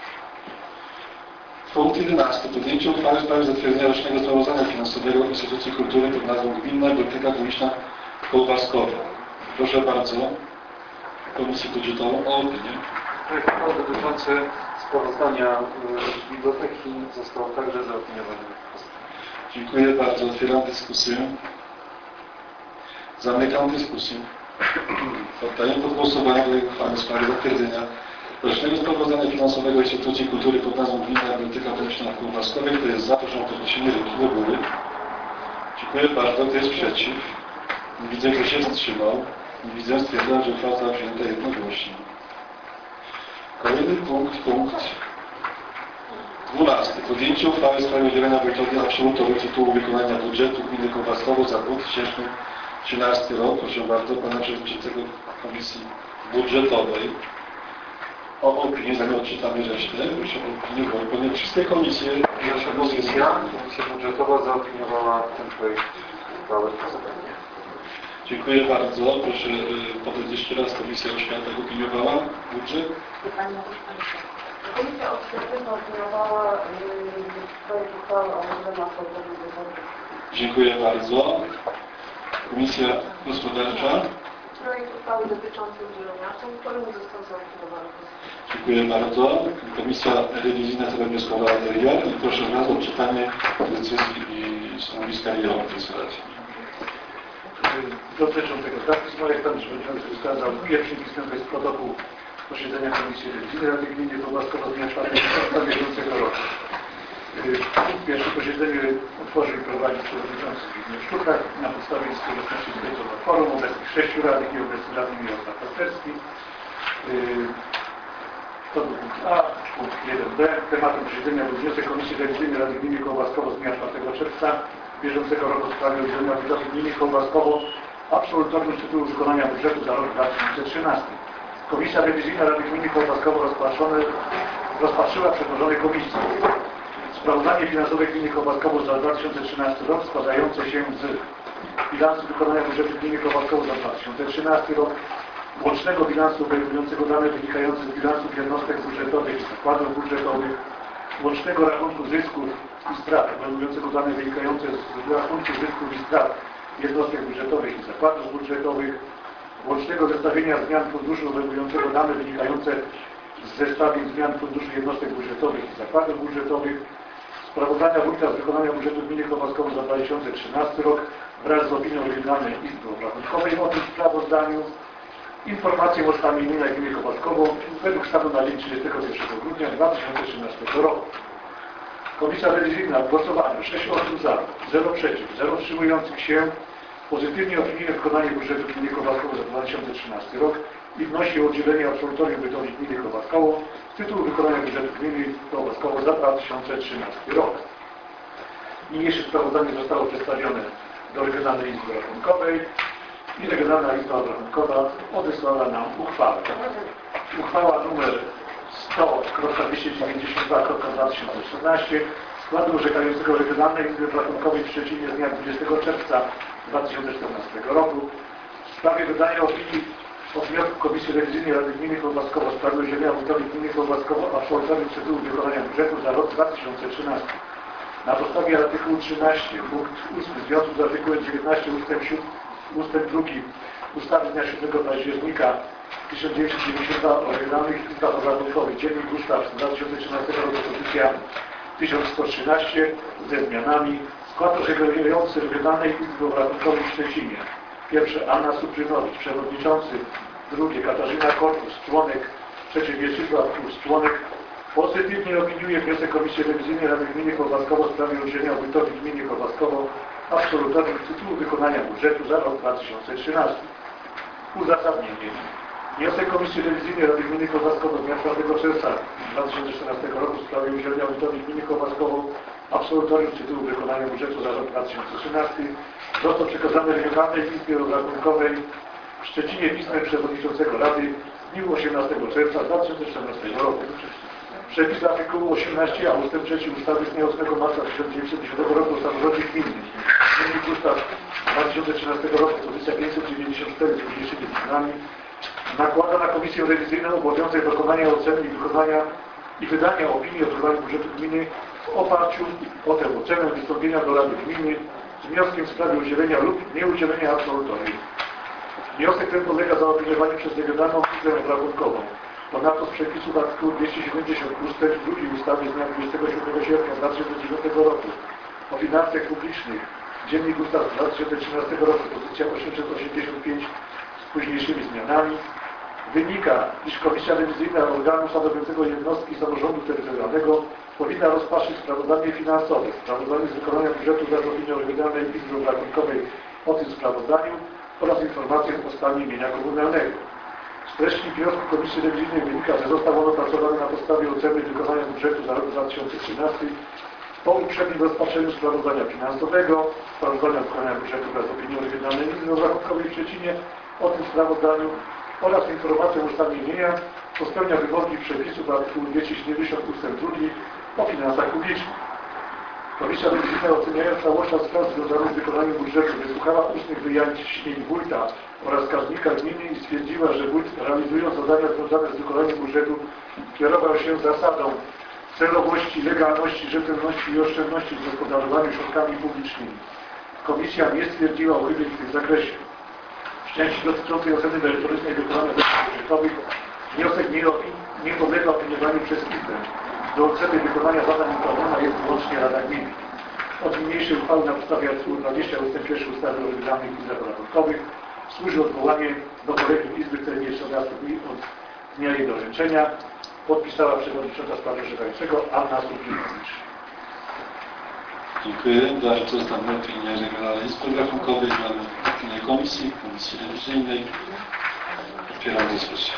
Punkt 11. Podjęcie uchwały w sprawie zatwierdzenia rocznego sprawozdania finansowego instytucji kultury pod nazwą Gminna Biblioteka Publiczna Kowalskowa. Proszę bardzo Komisję Budżetową o opinię. Projekt uchwały dotyczący sprawozdania biblioteki został także zaopiniowany. Dziękuję bardzo. Otwieram dyskusję. Zamykam dyskusję. Poddaję pod głosowanie projekt uchwały w sprawie zatwierdzenia rocznego sprawozdania finansowego instytucji kultury pod nazwą Gminna Biblioteka Publiczna Kowalskowa. Kto jest za, proszę o podniesienie ręki do góry. Dziękuję bardzo. Kto jest przeciw? Nie widzę, kto się wstrzymał. Nie widzę. Stwierdzam, że uchwała została przyjęta jednogłośnie. Kolejny punkt 12. Podjęcie uchwały w sprawie udzielenia wojtowi absolutowi tytułu wykonania budżetu gminy Kowalskiego za 2013 rok. Proszę bardzo pana przewodniczącego Komisji Budżetowej o opinię, zanim odczytamy resztę. Proszę o opinię, bo wszystkie komisje... Nasza Komisja Budżetowa zaopiniowała ten projekt uchwały pozytywnie. Dziękuję bardzo. Proszę podać jeszcze raz. Komisja Oświata opiniowała budżet. Komisja Oświaty zaopiniowała projekt uchwały o problemach programu wyborczych. Dziękuję bardzo. Komisja Gospodarcza. Projekt uchwały dotyczący udzielenia którym został zaopiniowany. Dziękuję bardzo. Komisja Rewizyjna wnioskowała RIA i proszę raz o czytanie decyzji i stanowiska RIA w tej sprawie. Dotyczą tego zapisu, jak pan przewodniczący wskazał, pierwszy wpisem to jest protokół posiedzenia Komisji Rewizyjnej Rady Gminy Kowalskiego z dnia 4 czerwca bieżącego roku. Pierwsze posiedzenie utworzył i prowadził przewodniczący Zbigniew Sztuka na podstawie skuteczności zgłoszonego forum, obecnych 6 radnych i obecny radny Mirosław Pasterski. To był punkt A, punkt 1b. Tematem posiedzenia był wniosek Komisji Rewizyjnej Rady Gminy Kowalskiego z dnia 4 czerwca bieżącego roku w sprawie udzielenia budżetu gminy Kowalskiego absolutorium z tytułu wykonania budżetu za rok 2013. Komisja Rewizyjna Rady Gminy Kowalskiego rozpatrzyła przedłożone komisji sprawozdanie finansowe gminy Kowalskiego za 2013 rok składające się z bilansu wykonania budżetu gminy Kowalskiego za 2013 rok, łącznego bilansu obejmującego dane wynikające z bilansów jednostek budżetowych i zakładów budżetowych, łącznego rachunku zysków i strat obejmującego dane wynikające z rachunku zysków i strat jednostek budżetowych i zakładów budżetowych, łącznego zestawienia zmian funduszu obejmującego dane wynikające z zestawień zmian funduszu jednostek budżetowych i zakładów budżetowych, sprawozdania wójta z wykonania budżetu gminy Kowalskiego za 2013 rok wraz z opinią Regionalnej Izby Obrachunkowej o tym sprawozdaniu, informacje o stanie gminy Kowalskiego według stanu na dzień 31 grudnia 2013 roku. Komisja rewizyjna w głosowaniu 6 osób za, 0 przeciw, 0 wstrzymujących się pozytywnie opiniuje wykonanie budżetu gminy Kowaskowo za 2013 rok i wnosi o udzielenie absolutorium bytowi gminy Kowaskowo z tytułu wykonania budżetu gminy Kowaskowo za 2013 rok. Niniejsze sprawozdanie zostało przedstawione do Regionalnej Izby Rachunkowej i Regionalna Izba Rachunkowa odesłała nam uchwałę. Uchwała nr 100.292.2014 składu orzekającego Regionalnej Izby Rachunkowej w Szczecinie z dnia 20 czerwca 2014 roku w sprawie wydania opinii o wniosku Komisji Rewizyjnej Rady Gminy Kołbaskowo w sprawie udzielenia wójtowi gminy Kołbaskowo absolutorium z tytułu wykonania budżetu za rok 2013. Na podstawie artykułu 13 punkt 8 w związku z artykułem 19 ustęp 2 ustawy z dnia 7 października 1992 o regionalnych izbach obrachunkowych, Dziennik Ustaw z 2013 roku, pozycja 1113 ze zmianami. Skład orzekający Regionalnej Izby Obrachunkowej w Szczecinie. Pierwsze Anna Suprynowicz, przewodniczący. Drugie Katarzyna Korpus, członek. Trzecie Mieczysław Plus, członek. Pozytywnie opiniuje wniosek Komisji Rewizyjnej Rady Gminy Kowaskowo w sprawie udzielenia wójtowi gminy Kowaskowo absolutorium z tytułu wykonania budżetu za rok 2013. Uzasadnienie. Wniosek Komisji Rewizyjnej Rady Gminy Kowaskowo z dnia 4 czerwca 2014 roku w sprawie udzielenia wójtowi gminy Kowaskowo absolutorium z tytułu wykonania budżetu za rok 2013 został przekazany Regionalnej Izbie Obrachunkowej w Szczecinie pismem przewodniczącego Rady w dniu 18 czerwca 2014 roku. Przepis artykułu 18a ust. 3 ustawy z dnia 8 marca 1910 roku o samorządzie gminnym. Dziennik Ustaw 2013 roku, pozycja 594 z późniejszymi zmianami, nakłada na Komisję Rewizyjną obowiązek dokonania oceny i wydania opinii o wykonaniu budżetu gminy w oparciu o tę ocenę wystąpienia do Rady Gminy z wnioskiem w sprawie udzielenia lub nieudzielenia absolutorium. Wniosek ten podlega zaopiniowaniu przez Regionalną Izbę Obrachunkową. Ponadto z przepisów artykułu 270 ust. 2 ustawy z dnia 27 sierpnia 2009 roku o finansach publicznych, Dziennik Ustaw z 2013 roku, pozycja 885 z późniejszymi zmianami, wynika, iż Komisja Rewizyjna organu stanowiącego jednostki samorządu terytorialnego powinna rozpatrzyć sprawozdanie finansowe, sprawozdanie z wykonania budżetu wraz z opinią Regionalnej Izby Obrachunkowej o tym sprawozdaniu oraz informację o stanie mienia komunalnego. Z treści wniosku Komisji Rewizyjnej wynika, że został on opracowany na podstawie oceny wykonania budżetu za rok 2013 po uprzednim rozpatrzeniu sprawozdania finansowego, sprawozdania wykonania budżetu wraz z opinią Regionalnej Izby Obrachunkowej w Szczecinie o tym sprawozdaniu oraz informacją o stanie mienia, co spełnia wymogi przepisów artykułu 270 ust. 2 o finansach publicznych. Komisja Rewizyjna, oceniając całokształt spraw związanych z wykonaniem budżetu, wysłuchała ustnych wyjaśnień wójta oraz skarbnika gminy i stwierdziła, że wójt, realizując zadania związane z wykonaniem budżetu, kierował się zasadą celowości, legalności, rzetelności i oszczędności w gospodarowaniu środkami publicznymi. Komisja nie stwierdziła uchybień w tym zakresie. W części dotyczącej oceny merytorycznej wykonania zadań budżetowych wniosek nie podlega opiniowaniu przez Izbę. Do oceny wykonania zadań uprawniona jest wyłącznie Rada Gminy. Od niniejszej uchwały na podstawie artykułu 20 ust. 1 ustawy o Regionalnych Izbach Obrachunkowych służy odwołanie do Kolegium Izby w terminie 14 dni od dnia jej doręczenia. Podpisała przewodnicząca składu orzekającego Anna Suprynowicz. Dziękuję. Bardzo znamy opinię Regionalnej Izby Obrachunkowej, znamy opinię Komisji Rewizyjnej. Otwieram dyskusję.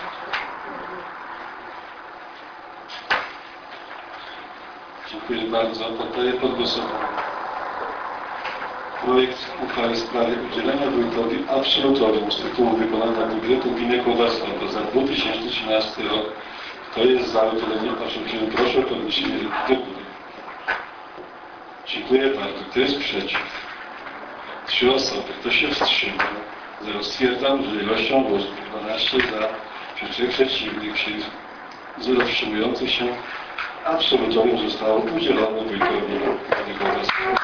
Dziękuję bardzo. Poddaję pod głosowanie projekt uchwały w sprawie udzielenia wójtowi absolutorium z tytułu wykonania budżetu gminy Kołbaskowo za 2013 rok. Kto jest za udzieleniem absolutorium? Proszę o podniesienie ręki do góry. Dziękuję bardzo. Kto jest przeciw? 3 osoby. Kto się wstrzymał? 0. Stwierdzam, że ilością głosów 12 za, 3 przeciwnych, 0 wstrzymujących się, absolutorium zostało udzielone wójtowi gminy Kołbaskowo.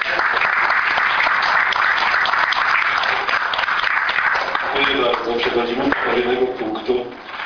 Dziękuję bardzo. Przechodzimy do kolejnego punktu.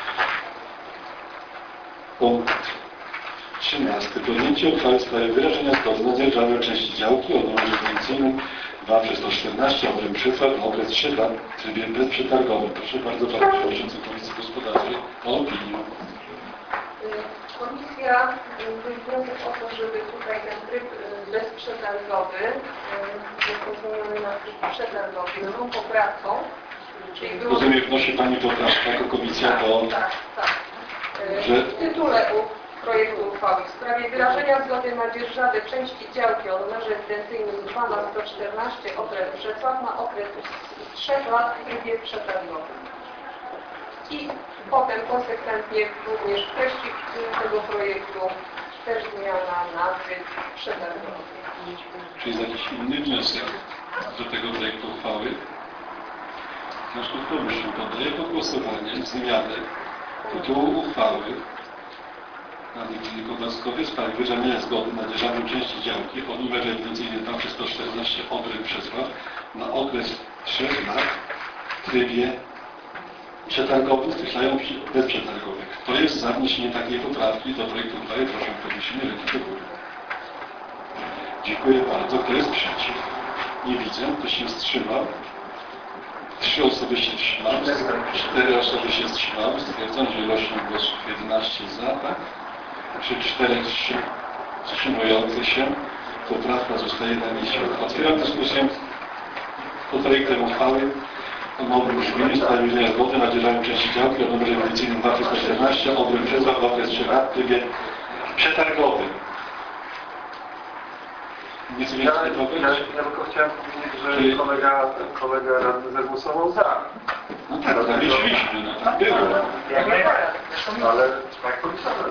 Punkt 13. Podjęcie uchwały w sprawie wyrażenia zgody na dzierżawę części działki o numerze ewidencyjnym 2/114 obręb przetarg na okres 3 lat w trybie bezprzetargowym. Proszę bardzo Pana Przewodniczącego Komisji Gospodarczej o opinię. Komisja wniosek o to, żeby tutaj ten tryb bezprzetargowy, jest zmieniony na tryb przetargowy, tą poprawką, czyli było... Rozumiem, wnosi Pani poprawkę jako komisja do... Tak. Że... W tytule projektu uchwały w sprawie wyrażenia zgody na dzierżawę części działki o numerze ewidencyjnym 1214 okres Brzecław na okres 3 lat w trybie przetargowym. I potem konsekwentnie również w treści tego projektu też zmiana na tryb przetargowy. Czy jest jakiś inny wniosek do tego projektu uchwały? W związku z powyższym poddaję pod głosowanie zmianę tytułu uchwały Rady Gminy Kowalskowie w sprawie wyrażenia zgody na dzierżawę części działki o numerze ewidencyjnym 2114 Odry Brzecław na okres 3 lat w trybie przetargowym, skreślają bezprzetargowych. Kto jest za wniesienie takiej poprawki do projektu uchwały? Proszę o podniesienie ręki do góry. Dziękuję bardzo. Kto jest przeciw? Nie widzę. Kto się wstrzymał? 3 osoby się wstrzymały, 4 osoby się wstrzymały. Stwierdzam, że ilością głosów 11 za, tak? Przy 4 wstrzymujących się poprawka zostaje na miejscu. Otwieram dyskusję pod projektem uchwały o nowym brzmieniu w sprawie wyrażenia zgody na dzierżawę części działki o numerze ewidencyjnym 2114 Odry Brzecław w okres 3 lat w trybie przetargowym. Ja tylko chciałem powiedzieć, że kolega radny zagłosował za. No tak, zamieściliśmy, no tak było. Ale tak policzone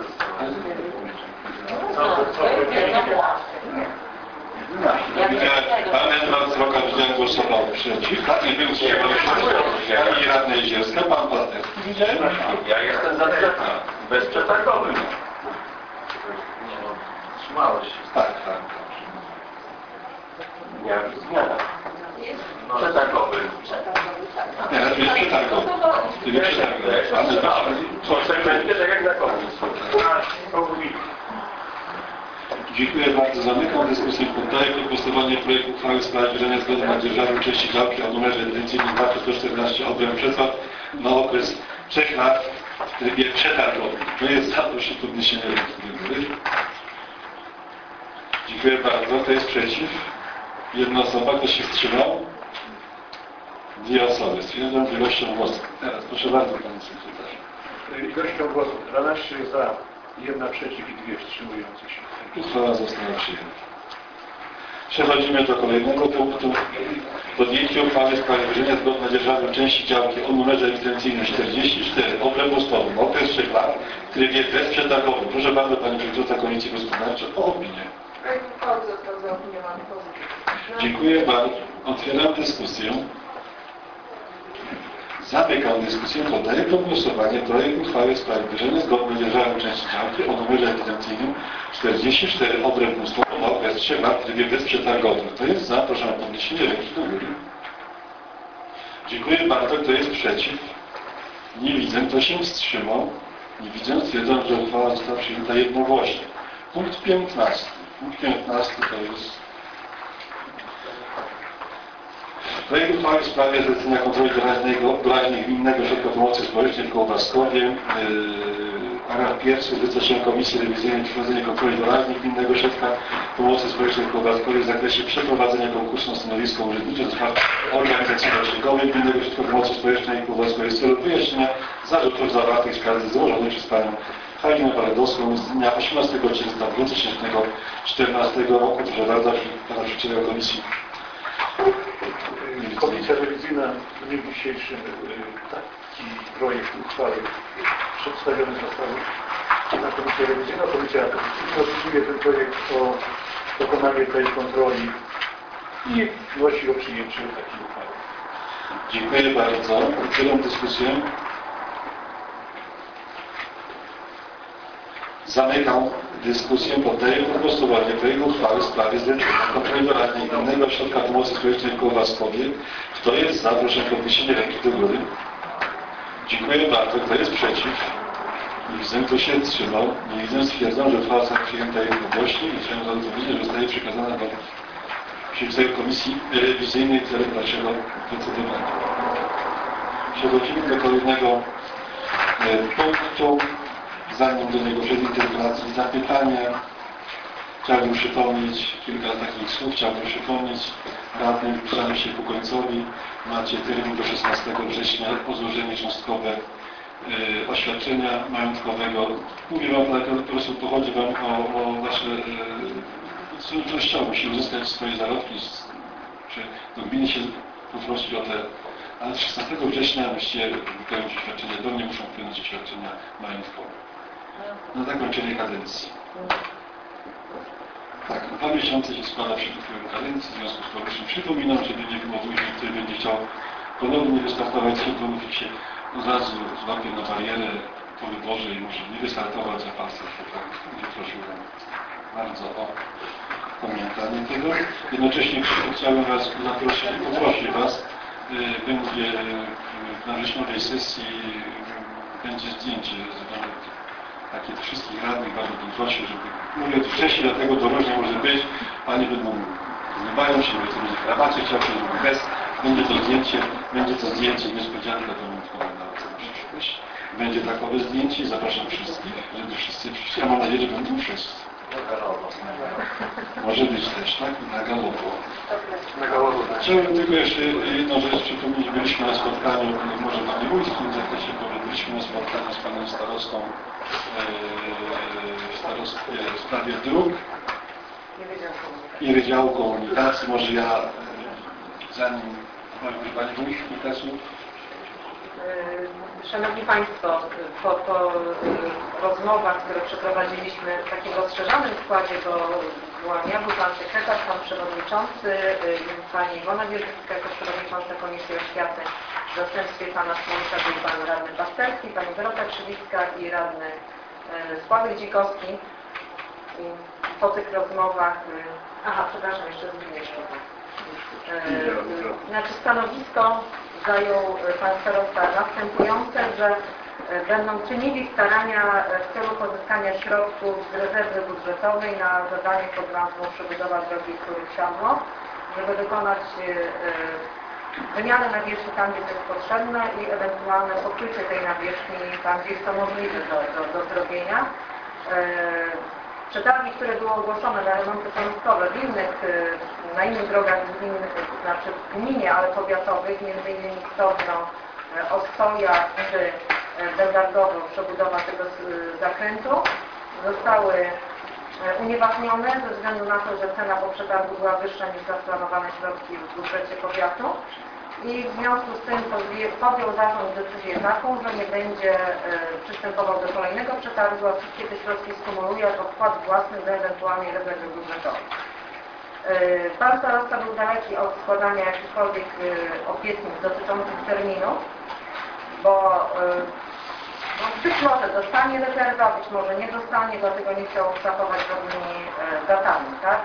Pan Edward Zroka widziałem głosował przeciw, tak? Nie był wstrzymał się. Pani radna Jezielska, pan Pasterski widziałem? Ja jestem za bezprzetargowym. Trzymałeś się. Tak. Nie, zmiana. Przetargowy. Nie, to jest przetargowy. To jest przetargowy. Konsekwentnie tak jak na końcu. Dziękuję bardzo. Zamykam dyskusję. Poddaję pod głosowanie projekt uchwały w sprawie wyrażenia zgody na dzierżawę części działki o numerze ewidencyjnym 2114 Odrę Brzecław na okres 3 lat w trybie przetargowym. Kto jest za, proszę podniesienie ręki do góry. Dziękuję bardzo. Kto jest przeciw? 1 osoba. Kto się wstrzymał? 2 osoby. Stwierdzam ilością głosów. Teraz proszę bardzo, panie sekretarzu. Ilością głosów 12 za, 1 przeciw i 2 wstrzymujące się. Uchwała została przyjęta. Przechodzimy do kolejnego punktu. Podjęcie uchwały w sprawie wyrażenia zgody na dzierżawę części działki o numerze ewidencyjnym 44 Odrę Mostową, okres 3 lat w trybie bezprzetargowym. Proszę bardzo, Pani Przewodnicząca Komisji Gospodarczej o opinię. Projekt uchwały został zaopiniowany pozytywnie. Dziękuję bardzo. Otwieram dyskusję. Zamykam dyskusję. Poddaję pod głosowanie projekt uchwały w sprawie wyrażenia zgody na dzierżawę części działki o numerze ewidencyjnym 44 Odrę Mostową na okres 3 lat w trybie bezprzetargowym. Kto jest za? Proszę o podniesienie ręki do góry. Dziękuję bardzo. Kto jest przeciw? Nie widzę. Kto się wstrzymał? Nie widzę. Stwierdzam, że uchwała została przyjęta jednogłośnie. Punkt 15. Punkt 15 to jest projekt uchwały w sprawie zlecenia kontroli doraźnej Gminnego Ośrodka Pomocy Społecznej w Kołbaskowie. Paragraf pierwszy. Zleca się Komisji Rewizyjnej przeprowadzenie kontroli doraźnej Gminnego Ośrodka Pomocy Społecznej w Kołbaskowie w zakresie przeprowadzenia konkursu na stanowisko urzędnicze do spraw organizacyjno-księgowej Gminnego Ośrodka Pomocy Społecznej w Kołbaskowie w celu wyjaśnienia zarzutów zawartych w skardze złożonej przez panią Halinę Paradowską z dnia 18 czerwca 2014 roku. Proszę bardzo, pana przewodniczącego Komisji. Komisja rewizyjna w dniu dzisiejszym taki projekt uchwały przedstawiony został na Komisję Rewizyjną. Komisja opiniuje ten projekt o dokonanie tej kontroli i wnosi o przyjęcie takiej uchwały. Dziękuję bardzo. Otwieram dyskusję. Zamykam dyskusję. Poddaję pod głosowanie projekt uchwały w sprawie zlecenia kontroli doraźnej Gminnego Ośrodka Pomocy Społecznej w Kołbaskowie. Kto jest za? Proszę o podniesienie ręki do góry. Dziękuję bardzo. Kto jest przeciw? Nie widzę. Kto się wstrzymał? Nie widzę. Stwierdzam, że uchwała została przyjęta jednogłośnie i chciałem zadowodzić, że zostaje przekazana do przewodniczącego Komisji Rewizyjnej w celu dalszego procedowania. Przechodzimy do kolejnego punktu. zanim do niego przed interpelacją zapytania, chciałbym przypomnieć kilka takich słów, chciałbym przypomnieć radnym, zbliżamy się ku końcowi, macie termin do 16 września o złożenie cząstkowe oświadczenia majątkowego. Mówię Wam tak, po prostu to chodzi Wam o Wasze żywnościowe, się uzyskać swoje zarobki, czy do gminy się poprosić o te, ale 16 września musicie wypełnić oświadczenie, do mnie muszą wpłynąć oświadczenia majątkowe na zakończenie kadencji. Tak, 2 miesiące się składa przed upływem kadencji, w związku z powyższym przypominam, żeby nie było później, który będzie chciał ponownie wystartować, to się od razu złapie na barierę po wyborze i może nie wystartować, a Pan będzie prosił bardzo o pamiętanie tego. Jednocześnie chciałbym Was zaprosić, poprosić Was, będzie na wrześniowej sesji będzie zdjęcie takie wszystkich radnych, bardzo bym prosił, żeby mówię wcześniej, dlatego to różnie może być, Panie będą zbywają się, będzie w krawacie, chciałbym, żeby bez, będzie to zdjęcie niespodzianka pamiątkowa na przyszłość. Będzie takowe zdjęcie i zapraszam wszystkich, żeby wszyscy przyszli. Ja mam nadzieję, że będą wszyscy. Może być też, tak? Na galowo. Chciałbym tylko jeszcze jedną rzecz przypomnieć. Byliśmy na spotkaniu, może Panie Wójcki w zakresie, byliśmy na spotkaniu z Panem Starostą w sprawie dróg i Wydziału Komunikacji. Może ja, zanim Pani Wójcki też. Szanowni Państwo, po rozmowach, które przeprowadziliśmy w takim rozszerzonym składzie, bo byłam ja, był Pan Sekretarz, Pan Przewodniczący, Pani Iwona Wierzycka jako Przewodnicząca Komisji Oświaty, w zastępstwie Pana Słowika był Pan Radny Pasterski, Pani Dorota Krzywicka i Radny Sławek Dzikowski. Po tych rozmowach, przepraszam, jeszcze Zbigniew. Znaczy stanowisko zajął Pan Starosta następujące, że będą czynili starania w celu pozyskania środków z rezerwy budżetowej na zadanie pod nazwą przebudowa drogi Turów-Siadło, żeby wykonać wymianę nawierzchni tam, gdzie to jest potrzebne i ewentualne pokrycie tej nawierzchni tam, gdzie jest to możliwe do zrobienia. Przetargi, które były ogłoszone na remonty pamiątkowe na innych drogach znaczy w gminie, ale powiatowych, m.in. Stodno, Ostoja czy Belgardowo, przebudowa tego zakrętu, zostały unieważnione ze względu na to, że cena po przetargu była wyższa niż zaplanowane środki w budżecie powiatu. I w związku z tym podjął zarząd decyzję taką, że nie będzie przystępował do kolejnego przetargu, a wszystkie te środki skumuluje jako wkład własny do ewentualnej rezerwy budżetowej. Pan Starosta był daleki od składania jakichkolwiek obietnic dotyczących terminu, bo być może dostanie rezerwa, być może nie dostanie, dlatego nie chciał zachować żadnymi datami, tak?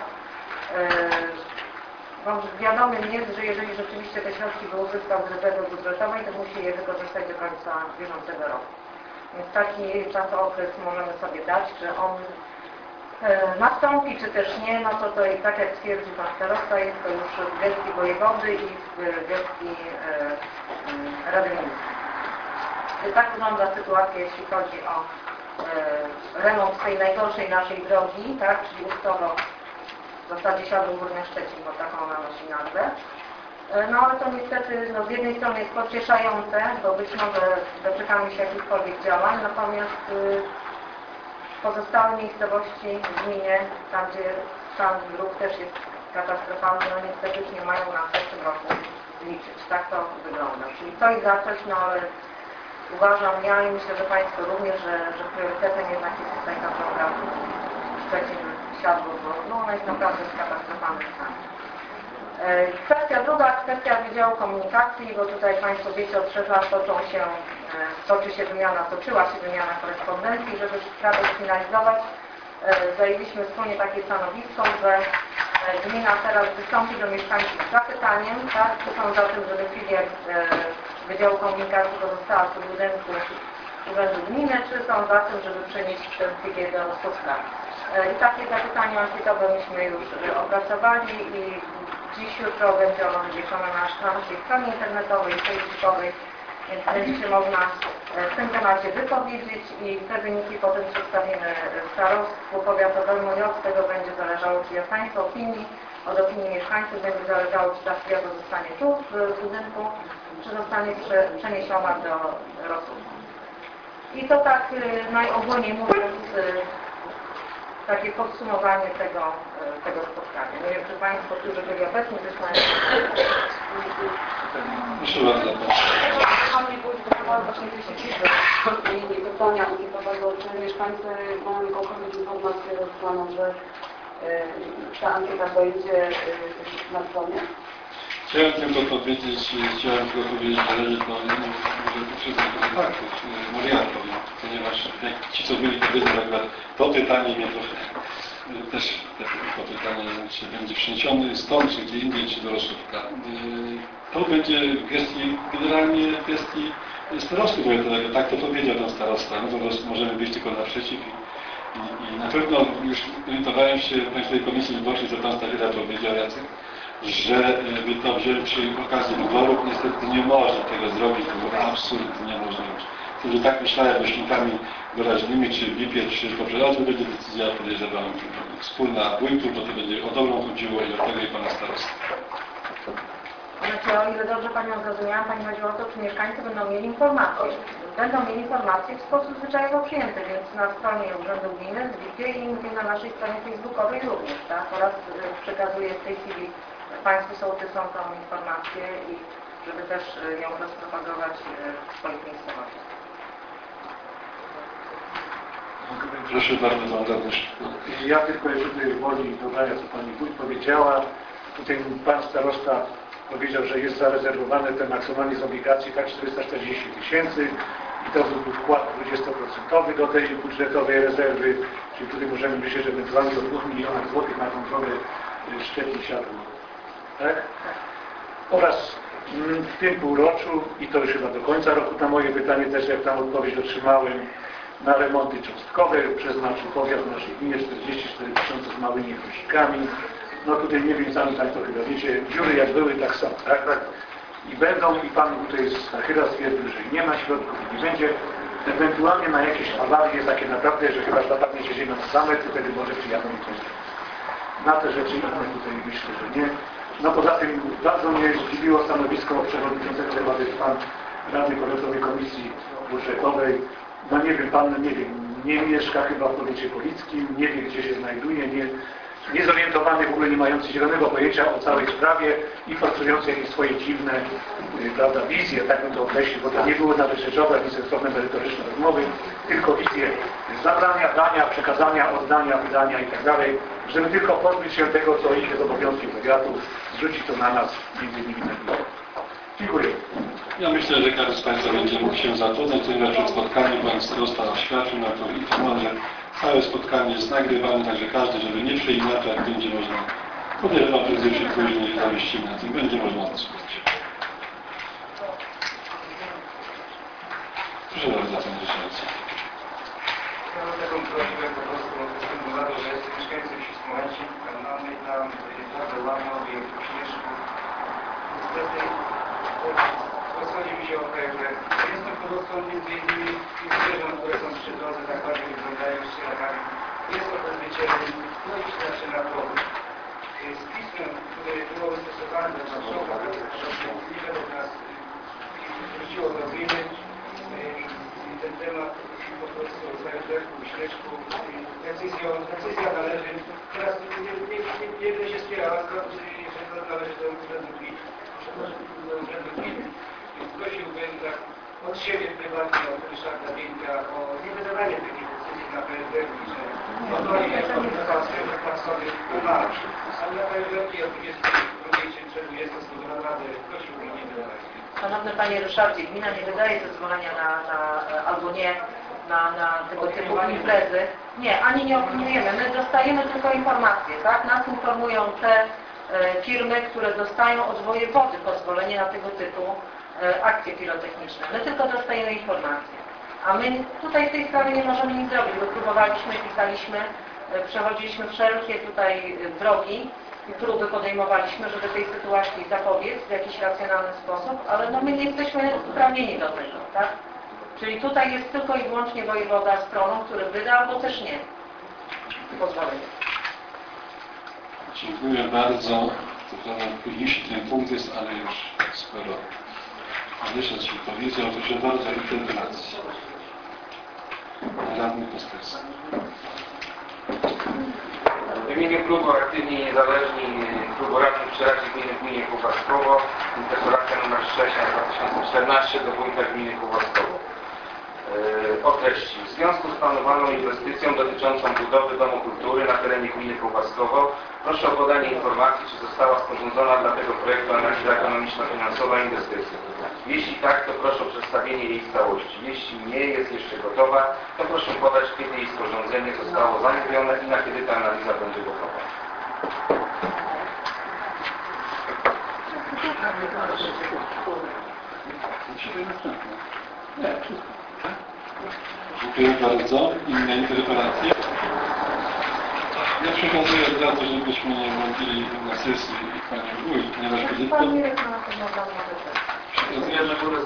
Wiadomym jest, że jeżeli rzeczywiście te środki by uzyskał z rezerwy budżetowej, to musi je wykorzystać do końca bieżącego roku. Więc taki czasokres możemy sobie dać, czy on nastąpi, czy też nie, no to i tak jak stwierdził Pan Starosta, jest to już w gestii wojewody i w gestii Rady Miejskiej. Tak wygląda sytuacja, jeśli chodzi o remont tej najgorszej naszej drogi, tak, czyli Ustowo, w zasadzie Siadło Górne Szczecin, bo taką ona nosi nazwę. No ale to niestety z jednej strony jest pocieszające, bo być może doczekamy się jakichkolwiek działań, natomiast pozostałe miejscowości w gminie, tam gdzie stan dróg też jest katastrofalny, no niestety już nie mają na w tym roku liczyć. Tak to wygląda. Czyli coś zacząć, no ale uważam ja i myślę, że Państwo również, że priorytetem jednak jest tutaj ta droga Szczecin Siadło, bo no, ona jest naprawdę w katastrofalnym stanie. Kwestia druga, kwestia Wydziału Komunikacji, bo tutaj Państwo wiecie, od 3 lat toczyła się wymiana korespondencji, żeby sprawę sfinalizować. Zajęliśmy wspólnie takie stanowisko, że gmina teraz wystąpi do mieszkańców z zapytaniem, tak, czy są za tym, żeby filia Wydziału Komunikacji pozostała w budynku Urzędu Gminy, czy są za tym, żeby przenieść tę filię do Słupska. I takie zapytanie ankietowe myśmy już opracowali i dziś, jutro będzie ono wywieszone na naszej stronie internetowej, facebookowej więc będzie się można w tym temacie wypowiedzieć i te wyniki potem przedstawimy starostwu powiatowemu i od tego będzie zależało, czy jest Państwa opinii, od opinii mieszkańców będzie zależało, czy ta kwiata zostanie tu w budynku, czy zostanie przeniesiona do Rosów. I to tak najogólniej mówiąc, takie podsumowanie tego spotkania. Nie wiem, czy Państwo, którzy byli obecni, też mają... Proszę bardzo. Pani Wójt wykonała właśnie te siedzibę i pytania ankietowego, czy mieszkańcy mają jakąkolwiek informację rozdaną, że ta ankieta będzie na stronie? Chciałem tylko powiedzieć, że należy to wszystko do faktów. Może ja powiem, ponieważ jak ci, co byli, powiedzą akurat to pytanie mnie trochę też to pytanie, czy będzie przeniesiony stąd, czy gdzie indziej, czy do Roszówka. To będzie w gestii, generalnie w gestii starosty powiatowego. Tak to powiedział ten starosta. No po prostu możemy być tylko naprzeciw i na pewno już orientowałem się w Państwowej Komisji Wyborczej, co Pan Stachera powiedział, Jacek, że by to wziąć przy okazji wyborów, niestety nie można tego zrobić, to było absolutnie niemożliwe. Także tak myślałem myślnikami wyraźnymi, czy BIP, czy poprzednio, to będzie decyzja, podejrzewam, wspólna wójtów, bo to będzie o dobrą chodziło i o tego i Pana starosty. Znaczy, o ile dobrze Panią zrozumiałam, Pani chodziło o to, czy mieszkańcy będą mieli informacje. Będą mieli informacje w sposób zwyczajowo przyjęty, więc na stronie Urzędu Gminy, w BIP i na naszej stronie facebookowej również, tak? Oraz przekazuję w tej chwili Państwu sołtysom tą informację i żeby też ją rozpropagować w swoich miejscowościach. Proszę bardzo, Pan Radny. Ja tylko jeszcze tutaj woli dodania, co Pani Wójt powiedziała. Tutaj Pan Starosta powiedział, że jest zarezerwowane te maksymalnie z obligacji tak 440 000 i to był wkład 20% do tej budżetowej rezerwy, czyli tutaj możemy myśleć, że ewentualnie o 2 milionach złotych na kontrolę szczepień siadło. Tak? Oraz w tym półroczu, i to już chyba do końca roku, na moje pytanie też, jak tam odpowiedź otrzymałem, na remonty cząstkowe przeznaczył powiat w naszej gminie 44 000 z małymi chosikami. No tutaj nie wiem, sami Państwo chyba wiecie, dziury jak były, tak są, tak? I będą, i Pan tutaj Stachyra stwierdził, że nie ma środków i nie będzie. Ewentualnie na jakieś awarie takie naprawdę, że chyba zapadnie się ziemią w zamek, to wtedy może przyjadą i coś. Na te rzeczy inne tutaj myślę, że nie. No poza tym bardzo mnie zdziwiło stanowisko przewodniczącego debaty Pan Radny Powiatowej Komisji Budżetowej. No nie wiem, Pan nie mieszka chyba w powiecie polickim, nie wie gdzie się znajduje, niezorientowany, w ogóle nie mający zielonego pojęcia o całej sprawie i forsujący jakieś swoje dziwne prawda, wizje, tak bym to określił, bo to nie było nawet rzeczowe, ani sensowne, merytoryczne rozmowy, tylko wizje zabrania, dania, przekazania, oddania, wydania i tak dalej, żeby tylko pozbyć się tego, co ich jest obowiązkiem powiatu, zrzucić to na nas, między innymi na gminę. Dziękuję. Ja myślę, że każdy z Państwa będzie mógł się zapoznać, ponieważ przed spotkaniem Pan Starosta oświadczył na to informował, że całe spotkanie jest nagrywane, także każdy, żeby nie przeinaczać, będzie można, podejrzewam, że gdzieś później zamieścimy na tym, będzie można odsłuchać. Proszę bardzo, Panie Ryszardzie. Ja mam taką prośbę po prostu ze względu na to, że jestem mieszkańcem wsi Smoleńczyk, mamy tam bardzo ładną obiekt w Śnieżku. Niestety rozchodzi mi się o to, że jestem hodowcą między innymi zwierząt, które są przy drodze, tak bardziej wyglądają z sierakami. Jest to bezwycielny, no i się zaczyna powód. Z pismem, które było wystosowane do marszałka, nie według nas wróciło do gminy i ten temat po prostu zajętku, śledczku, decyzja należy, teraz nie będę się spierała, że należy do urzędu gminy. Więc prosiłbym tak od siebie prywatnie, od Ryszarda Bieńka o nie wydawanie takich decyzji na PSDR, że to nie jest organizacja, że pan sobie umarł. Ale na PSDR od 22 czy 20 to naprawdę prosiłbym nie wydawać. Szanowny Panie Ryszardzie, gmina nie wydaje zezwolenia albo nie na tego typu imprezy. Nie, ani nie opiniujemy. My dostajemy tylko informacje, tak? Nas informują te firmy, które dostają od wojewody pozwolenie na tego typu akcje pirotechniczne. My tylko dostajemy informacje. A my tutaj w tej sprawie nie możemy nic zrobić, bo próbowaliśmy, pisaliśmy, przechodziliśmy wszelkie tutaj drogi próby podejmowaliśmy, żeby tej sytuacji zapobiec w jakiś racjonalny sposób, ale no my nie jesteśmy uprawnieni do tego, tak? Czyli tutaj jest tylko i wyłącznie wojewoda stroną, który wyda, albo też nie. Pozwolenie. Dziękuję bardzo. To prawda, późniejszy ten punkt jest, ale już skoro Ryszard się powiedział, to się bardzo interpelacji. Radny Kostelski. W imieniu klubu Aktywni i Niezależni, klubu radnych przy Radzie Gminy w gminie Kółbaskowo, interpelacja nr 6 na 2014 do wójta gminy Kółbaskowo. O treści. W związku z planowaną inwestycją dotyczącą budowy Domu Kultury na terenie gminy Kółbaskowo proszę o podanie informacji, czy została sporządzona dla tego projektu analiza ekonomiczno-finansowa inwestycji. Jeśli tak, to proszę o przedstawienie jej w całości. Jeśli nie jest jeszcze gotowa, to proszę podać, kiedy jej sporządzenie zostało zamówione i na kiedy ta analiza będzie gotowa. Dziękuję bardzo. Inne interpelacje? Ja przekazuję od razu, żebyśmy nie mówili na sesji Pani Wójt, ponieważ Pan Mirek ma na pewno przekazujemy górę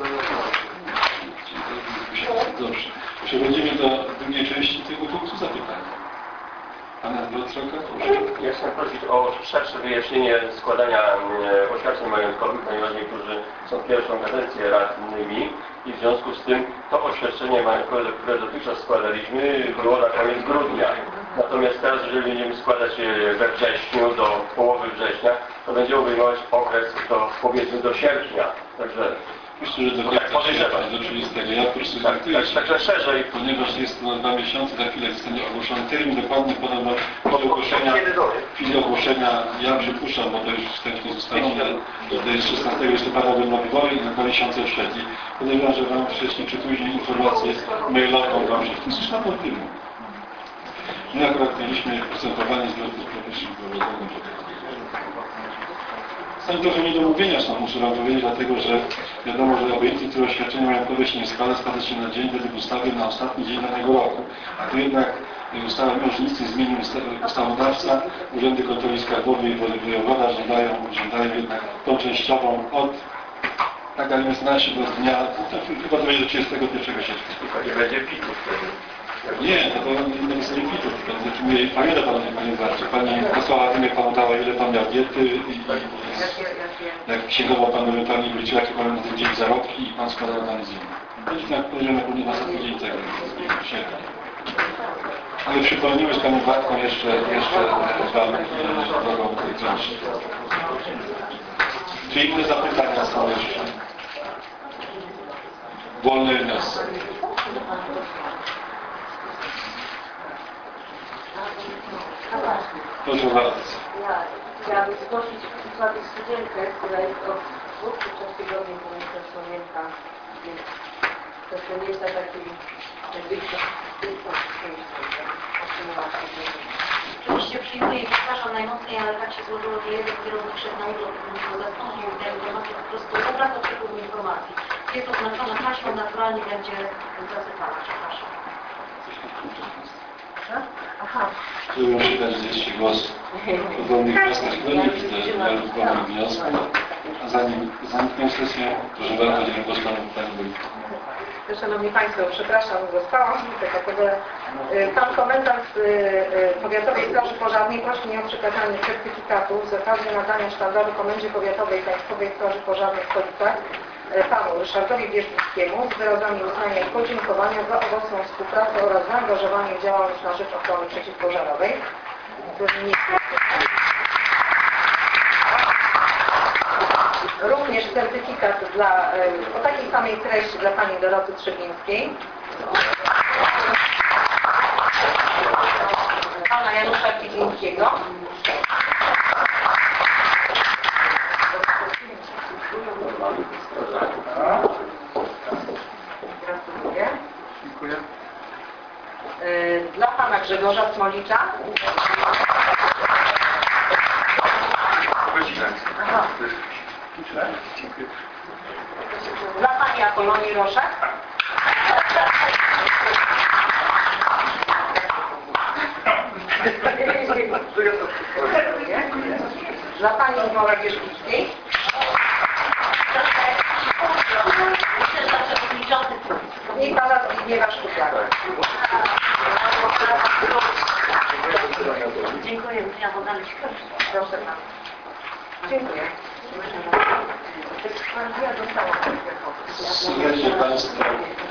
za dobrze. Przechodzimy do drugiej części tego punktu zapytania. Pana Wrotroka, proszę. Ja chcę prosić o szersze wyjaśnienie składania oświadczeń majątkowych, ponieważ niektórzy są pierwszą kadencję radnymi i w związku z tym to oświadczenie majątkowe, które dotychczas składaliśmy, było na koniec grudnia. Natomiast teraz, jeżeli będziemy składać je we wrześniu, do połowy września, to będzie obejmować okres powiedzmy do sierpnia. Także myślę, że do końca sierpnia, do 30. Ja po prostu także szerzej. Ponieważ jest to na 2 miesiące, za chwilę zostanie ogłoszony termin, dokładnie podobno w chwili ogłoszenia, ja przypuszczam, bo to już wstępnie zostało, że to jest 16 listopada będą wybory i na 2 miesiące przed. I podejrzewam, że Wam wcześniej czy później informację mailową Wam się wpisać na ten film. My akurat mieliśmy procentowanie zwrotów powierzchni prowadzonym. Są trochę niedomówienia, muszę Wam powiedzieć, dlatego że wiadomo, że obojętnie, które oświadczenia majątkowe się nie składa się na dzień według ustawy na ostatni dzień danego roku. A tu jednak ustawa mimo, że nic nie zmienił ustawodawca, urzędy kontroli skarbowej i wojewoda żądają jednak tą częściową od, tak ale jest nasi do dnia, chyba to będzie do 31 sierpnia. Nie będzie pitów wtedy. Nie, to nie jest nie pitów. Pamięta Pan, Panie Warcie, Pani posłała imię Panu dała, ile Pan miał diety i jak księgował Pan, Pani wróciła, jakie Pan na ten dzień zarobki i Pan składał Pan z nim. To jest na pewno na ostatni dzień tego sierpnia. Ale przypomnimy z Panią Wartką jeszcze Wam drogą elektroniczną. Czy inne zapytania są jeszcze? Wolny wniosek. Proszę bardzo. Chciałabym zgłosić przykład studienkę, która jest od 2 czy 3 tygodni pamięta, więc to nie jest taki najwyższy Oczywiście przyjmuję i przepraszam najmocniej, ale tak się złożyło, że jeden kierownik szedł na urlop, który zastąpił i te informacje po prostu obraz oczekują informacji. Jest oznaczona taśmą, naturalnie będzie zasypana. Przepraszam. Aha. Chciałbym przekazać jeszcze głos o wolnych wnioskach. No nie widzę wolnych wniosków. A zanim zamknę sesję, proszę bardzo, dziękuję głos Panu Wójtu. Szanowni Państwo, przepraszam, zostałam dlatego Pan komendant Powiatowej Straży Pożarnej prosi mnie o przekazanie certyfikatu z okazji nadania sztandaru Komendzie Powiatowej Państwowej Straży Pożarnej w Policach Panu Ryszardowi Wierzbickiemu z wyrazami uznania i podziękowania za owocną współpracę oraz zaangażowanie w działalność na rzecz ochrony przeciwpożarowej. Również certyfikat o takiej samej treści dla Pani Doroty Trzebińskiej. Pana Janusza Kidzińskiego. Gratuluję. Dziękuję. Dla Pana Grzegorza Smolicza. Aha. Dziękuję. Dla Pani Apolonii Roszak. Dla Pani Iwona Wierzbickiej. I Pana Zbigniewa Szkupiaka. Dziękuję, ja podam się. Proszę Pana. Dziękuję. Słuchajcie Państwo,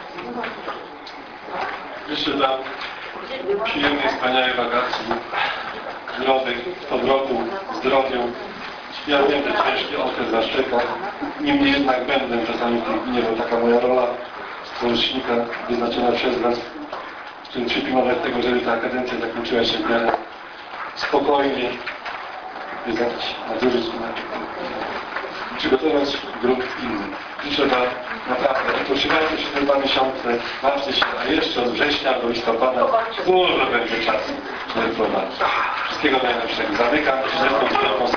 życzę Wam przyjemnej, wspaniałej wakacji, zdrowych, powrotu, zdrowiu. Ja wiem, że ciężki okres nas czeka. Niemniej jednak będę czasami w tej gminie, bo taka moja rola społecznika wyznaczona przez Was, który przypilnować tego, żeby ta kadencja zakończyła się w miarę spokojnie, przygotować grup innych. Życzę Wam naprawdę, odpoczywajcie się te 2 miesiące, bawcie się, a jeszcze od września do listopada dużo będzie czasu, żeby prowadzić. Wszystkiego najlepszego. Zamykam 39.